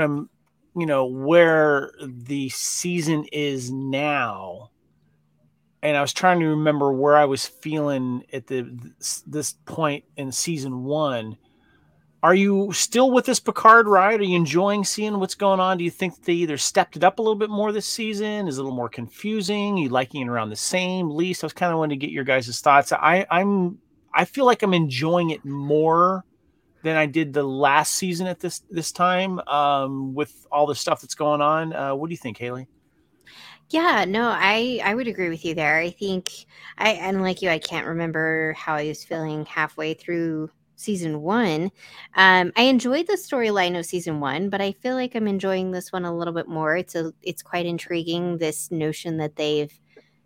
where the season is now and I was trying to remember where I was feeling at this point in season 1. Are you still with this Picard ride? Are you enjoying seeing what's going on? Do you think they either stepped it up a little bit more this season? Is it a little more confusing? Are you liking it around the same? Least I was kind of wanting to get your guys' thoughts. I feel like I'm enjoying it more than I did the last season at this time, with all the stuff that's going on. What do you think, Haley? Yeah, no, I would agree with you there. I think and like you, I can't remember how I was feeling halfway through season 1. I enjoyed the storyline of season 1, but I feel like I'm enjoying this one a little bit more. It's quite intriguing, this notion that they've,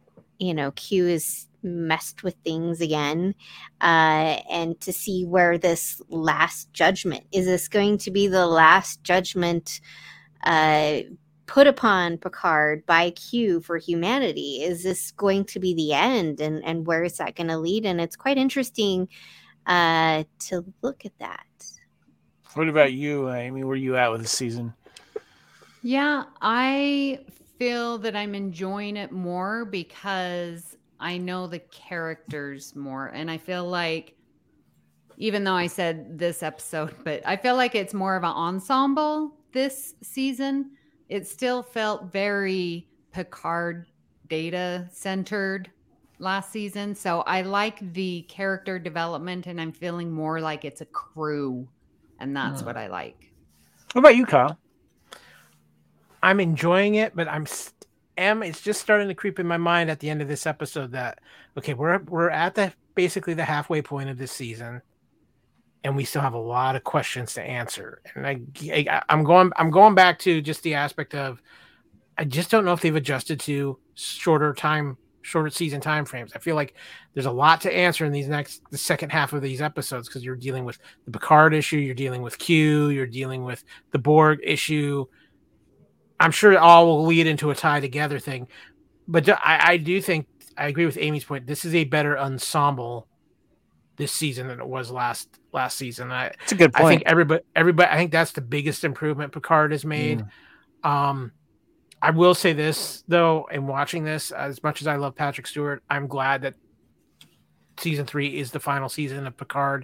Q is messed with things again, and to see where this last judgment is. This going to be the last judgment put upon Picard by Q for humanity? Is this going to be the end, and where is that going to lead? And it's quite interesting to look at that. What about you, Amy? Where are you at with this season? Yeah, I feel that I'm enjoying it more because I know the characters more. And I feel like, even though I said this episode, but I feel like it's more of an ensemble this season. It still felt very Picard data centered last season. So I like the character development, and I'm feeling more like it's a crew, and that's what I like. What about you, Kyle? I'm enjoying it, but it's just starting to creep in my mind at the end of this episode that, okay, we're at basically the halfway point of this season, and we still have a lot of questions to answer. And I'm going back to just the aspect of, I just don't know if they've adjusted to shorter season time frames. I feel like there's a lot to answer in the second half of these episodes, because you're dealing with the Picard issue, you're dealing with Q, you're dealing with the Borg issue. I'm sure it all will lead into a tie together thing, but I do think I agree with Amy's point. This is a better ensemble this season than it was last season. That's a good point. I think everybody. I think that's the biggest improvement Picard has made. I will say this though, in watching this, as much as I love Patrick Stewart, I'm glad that season 3 is the final season of Picard.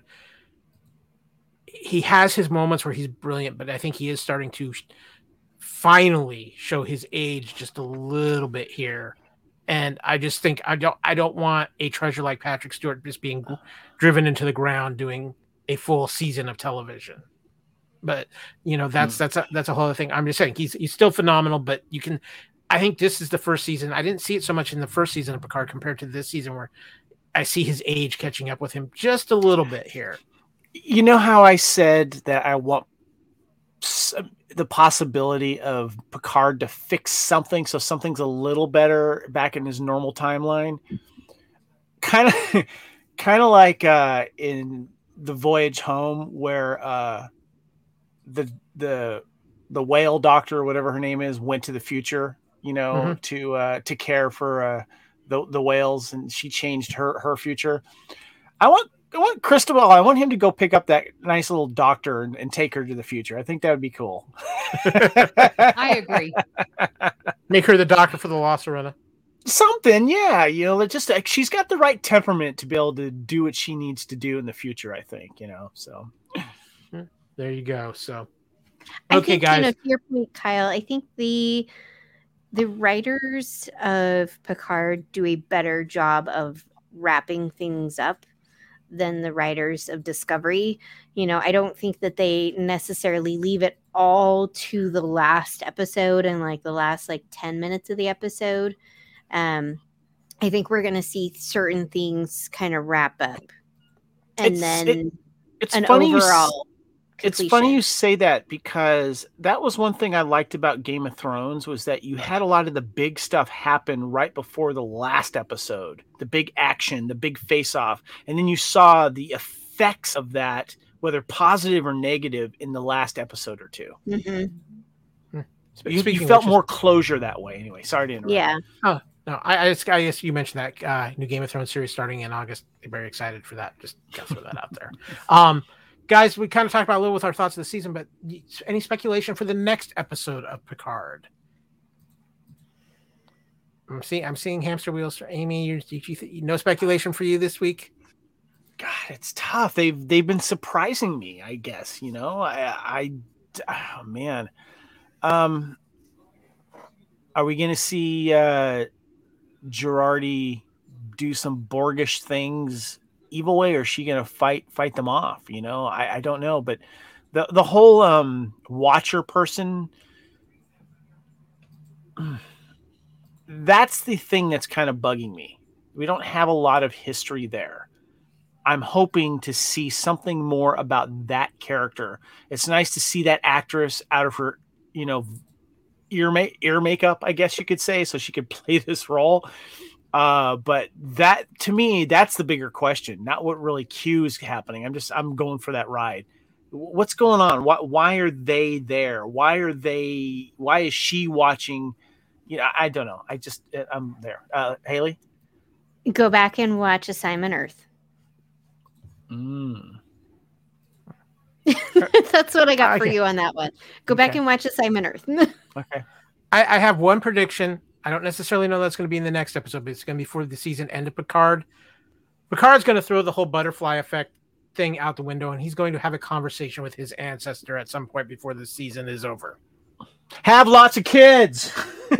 He has his moments where he's brilliant, but I think he is starting to finally show his age just a little bit here. And I just think I don't want a treasure like Patrick Stewart just being driven into the ground doing a full season of television. But that's a whole other thing. I'm just saying he's still phenomenal, but I think this is the first season. I didn't see it so much in the first season of Picard compared to this season, where I see his age catching up with him just a little bit here. You know how I said that I want the possibility of Picard to fix something so something's a little better back in his normal timeline? Kind of like in The Voyage Home, where the whale doctor or whatever her name is went to the future, to care for the whales, and she changed her future. I want Cristobal. I want him to go pick up that nice little doctor and take her to the future. I think that would be cool. I agree. Make her the doctor for the La Sirena. Something, yeah. Just she's got the right temperament to be able to do what she needs to do in the future, I think. So there you go. So I think, guys. To your point, Kyle, I think the writers of Picard do a better job of wrapping things up than the writers of Discovery. I don't think that they necessarily leave it all to the last episode and like the last 10 minutes of the episode. I think we're going to see certain things kind of wrap up, and it's funny overall. It's funny you say that, because that was one thing I liked about Game of Thrones, was that you had a lot of the big stuff happen right before the last episode, the big action, the big face-off. And then you saw the effects of that, whether positive or negative, in the last episode or two. Mm-hmm. You felt more closure that way anyway. Sorry to interrupt. Yeah. Oh, no, I guess you mentioned that new Game of Thrones series starting in August. I'm very excited for that. Just gotta throw that out there. Guys, we kind of talked about a little with our thoughts of the season, but any speculation for the next episode of Picard? I'm seeing hamster wheels for Amy. No speculation for you this week. God, it's tough. They've been surprising me, I guess. Oh man. Are we gonna see Girardi do some Borgish things evil way, or is she gonna fight them off? I don't know, but the whole Watcher person, that's the thing that's kind of bugging me. We don't have a lot of history there. I'm hoping to see something more about that character. It's nice to see that actress out of her, ear makeup, I guess you could say, so she could play this role. But that, to me, that's the bigger question, not what really Q is happening. I'm going for that ride. What's going on? Why are they there? Why is she watching? I don't know. I'm there. Haley? Go back and watch Assignment Earth. That's what I got for you on that one. Go back and watch Assignment Earth. Okay. I have one prediction. I don't necessarily know that's going to be in the next episode, but it's going to be for the season end of Picard. Picard's going to throw the whole butterfly effect thing out the window, and he's going to have a conversation with his ancestor at some point before the season is over. Have lots of kids.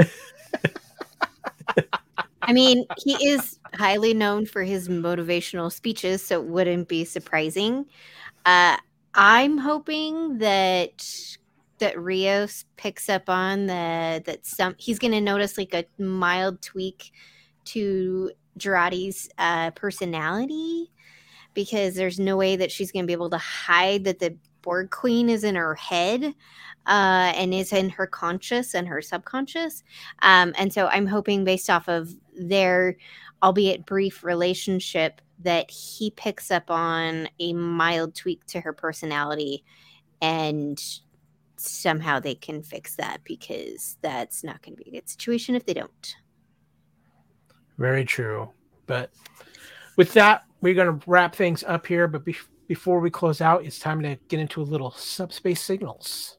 I mean, he is highly known for his motivational speeches, so it wouldn't be surprising. I'm hoping that Rios picks up on he's going to notice like a mild tweak to Girardi's personality, because there's no way that she's going to be able to hide that the Borg Queen is in her head and is in her conscious and her subconscious. And so I'm hoping, based off of their, albeit brief, relationship, that he picks up on a mild tweak to her personality, and somehow they can fix that, because that's not going to be a good situation if they don't. Very true. But with that, we're going to wrap things up here. But before we close out, it's time to get into a little subspace signals.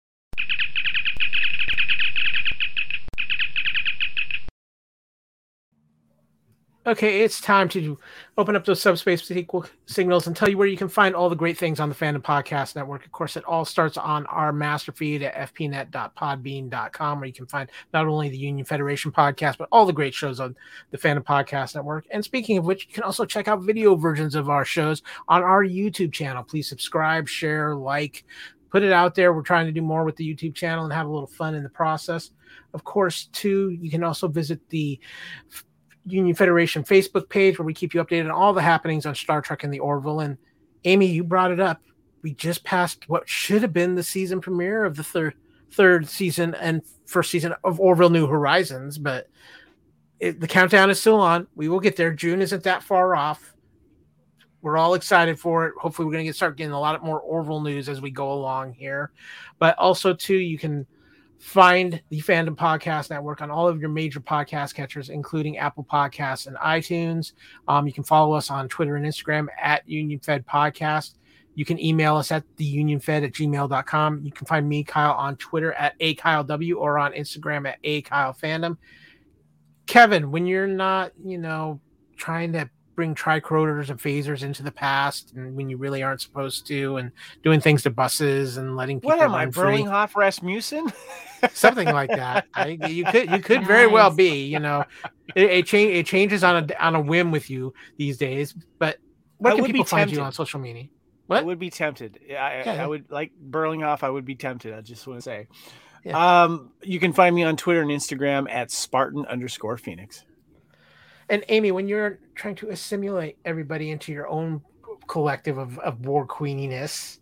Okay, it's time to open up those subspace signals and tell you where you can find all the great things on the Fandom Podcast Network. Of course, it all starts on our master feed at fpnet.podbean.com, where you can find not only the Union Federation podcast, but all the great shows on the Fandom Podcast Network. And speaking of which, you can also check out video versions of our shows on our YouTube channel. Please subscribe, share, like, put it out there. We're trying to do more with the YouTube channel and have a little fun in the process. Of course, too, you can also visit the Union Federation Facebook page, where we keep you updated on all the happenings on Star Trek and the Orville. And Amy, you brought it up. We just passed what should have been the season premiere of the third season and first season of Orville New Horizons, but the countdown is still on. We will get there. June isn't that far off. We're all excited for it. Hopefully we're going to start getting a lot more Orville news as we go along here. But also, too, you can find the Fandom Podcast Network on all of your major podcast catchers, including Apple Podcasts and iTunes. You can follow us on Twitter and Instagram at UnionFed Podcast. You can email us at theunionfed@gmail.com. You can find me, Kyle, on Twitter at AKyleW, or on Instagram at AKyleFandom. Kevin, when you're not, trying to bring tricorders and phasers into the past, and when you really aren't supposed to, and doing things to buses and letting people what am I, free. Berlinghoff Rasmussen? Something like that. You could very well be. It changes on a whim with you these days. But where can people find you on social media? What? I would be tempted. I would, like Berlinghoff. I would be tempted. I just want to say. Yeah. You can find me on Twitter and Instagram at Spartan_Phoenix. And Amy, when you're trying to assimilate everybody into your own collective of Borg Queeniness.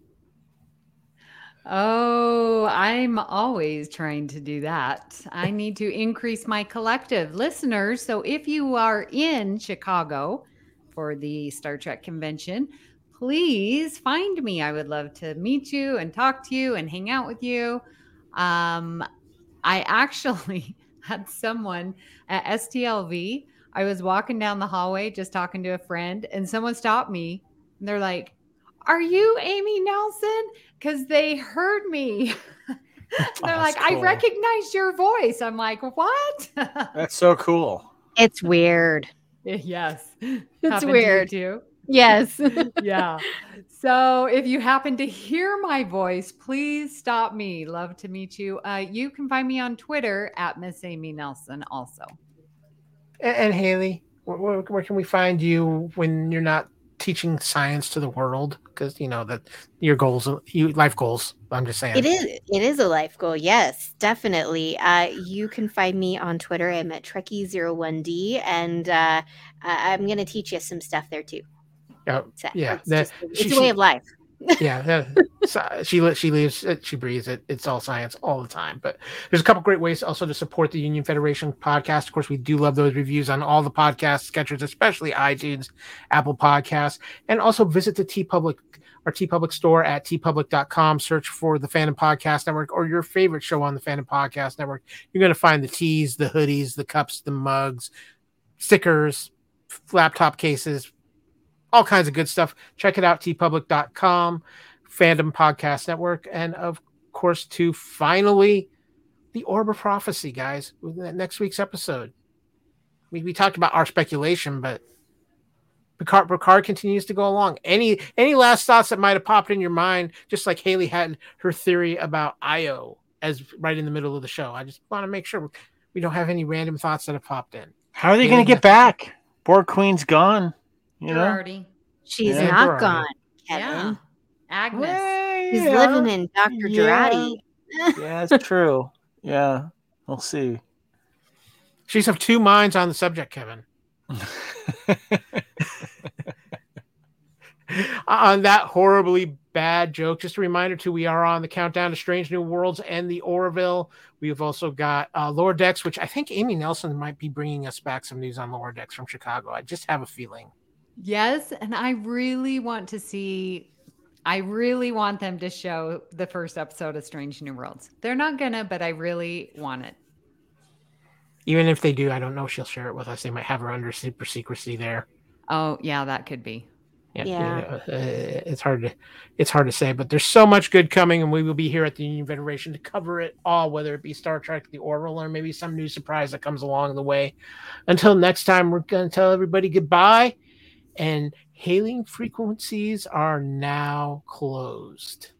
Oh, I'm always trying to do that. I need to increase my collective listeners. So if you are in Chicago for the Star Trek convention, please find me. I would love to meet you and talk to you and hang out with you. I actually had someone at STLV. I was walking down the hallway just talking to a friend, and someone stopped me, and they're like, "Are you Amy Nelson?" Because they heard me They're like, cool. I recognize your voice. I'm like, what? That's so cool. It's weird. Yes. It's weird. Too? Yes. Yeah. So if you happen to hear my voice, please stop me. Love to meet you. You can find me on Twitter at Miss Amy Nelson also. And Haley, where can we find you when you're not teaching science to the world? Because that your goals, life goals. I'm just saying. It is a life goal. Yes, definitely. You can find me on Twitter. I'm at Trekkie01D, and I'm going to teach you some stuff there too. So yeah, it's a way of life. Yeah, she lives, she breathes it. It's all science all the time. But there's a couple great ways also to support the Union Federation podcast. Of course, we do love those reviews on all the podcast sketchers, especially iTunes, Apple Podcasts, and also visit the our TeePublic store at teepublic.com. Search for the Fandom Podcast Network or your favorite show on the Fandom Podcast Network. You're going to find the tees, the hoodies, the cups, the mugs, stickers, laptop cases, all kinds of good stuff. Check it out, teepublic.com, Fandom Podcast Network, and of course, finally, the Orb of Prophecy, guys. Next week's episode. We talked about our speculation, but Picard continues to go along. Any last thoughts that might have popped in your mind, just like Haley had her theory about Io as right in the middle of the show? I just want to make sure we don't have any random thoughts that have popped in. How are they going to get back? Borg Queen's gone. She's not gone, Kevin. Yeah. Agnes. He's living in Dr. Jurati. Yeah, that's true. Yeah, we'll see. She's of two minds on the subject, Kevin. On that horribly bad joke, just a reminder too, we are on the countdown to Strange New Worlds and the Orville. We've also got Lower Decks, which I think Amy Nelson might be bringing us back some news on Lower Decks from Chicago. I just have a feeling. Yes, and I really want them to show the first episode of Strange New Worlds. They're not gonna, but I really want it. Even if they do, I don't know if she'll share it with us. They might have her under super secrecy there. Oh, yeah, that could be. Yeah. It's hard to say, but there's so much good coming, and we will be here at the Union Federation to cover it all, whether it be Star Trek, the Orville, or maybe some new surprise that comes along the way. Until next time, we're going to tell everybody goodbye, and hailing frequencies are now closed.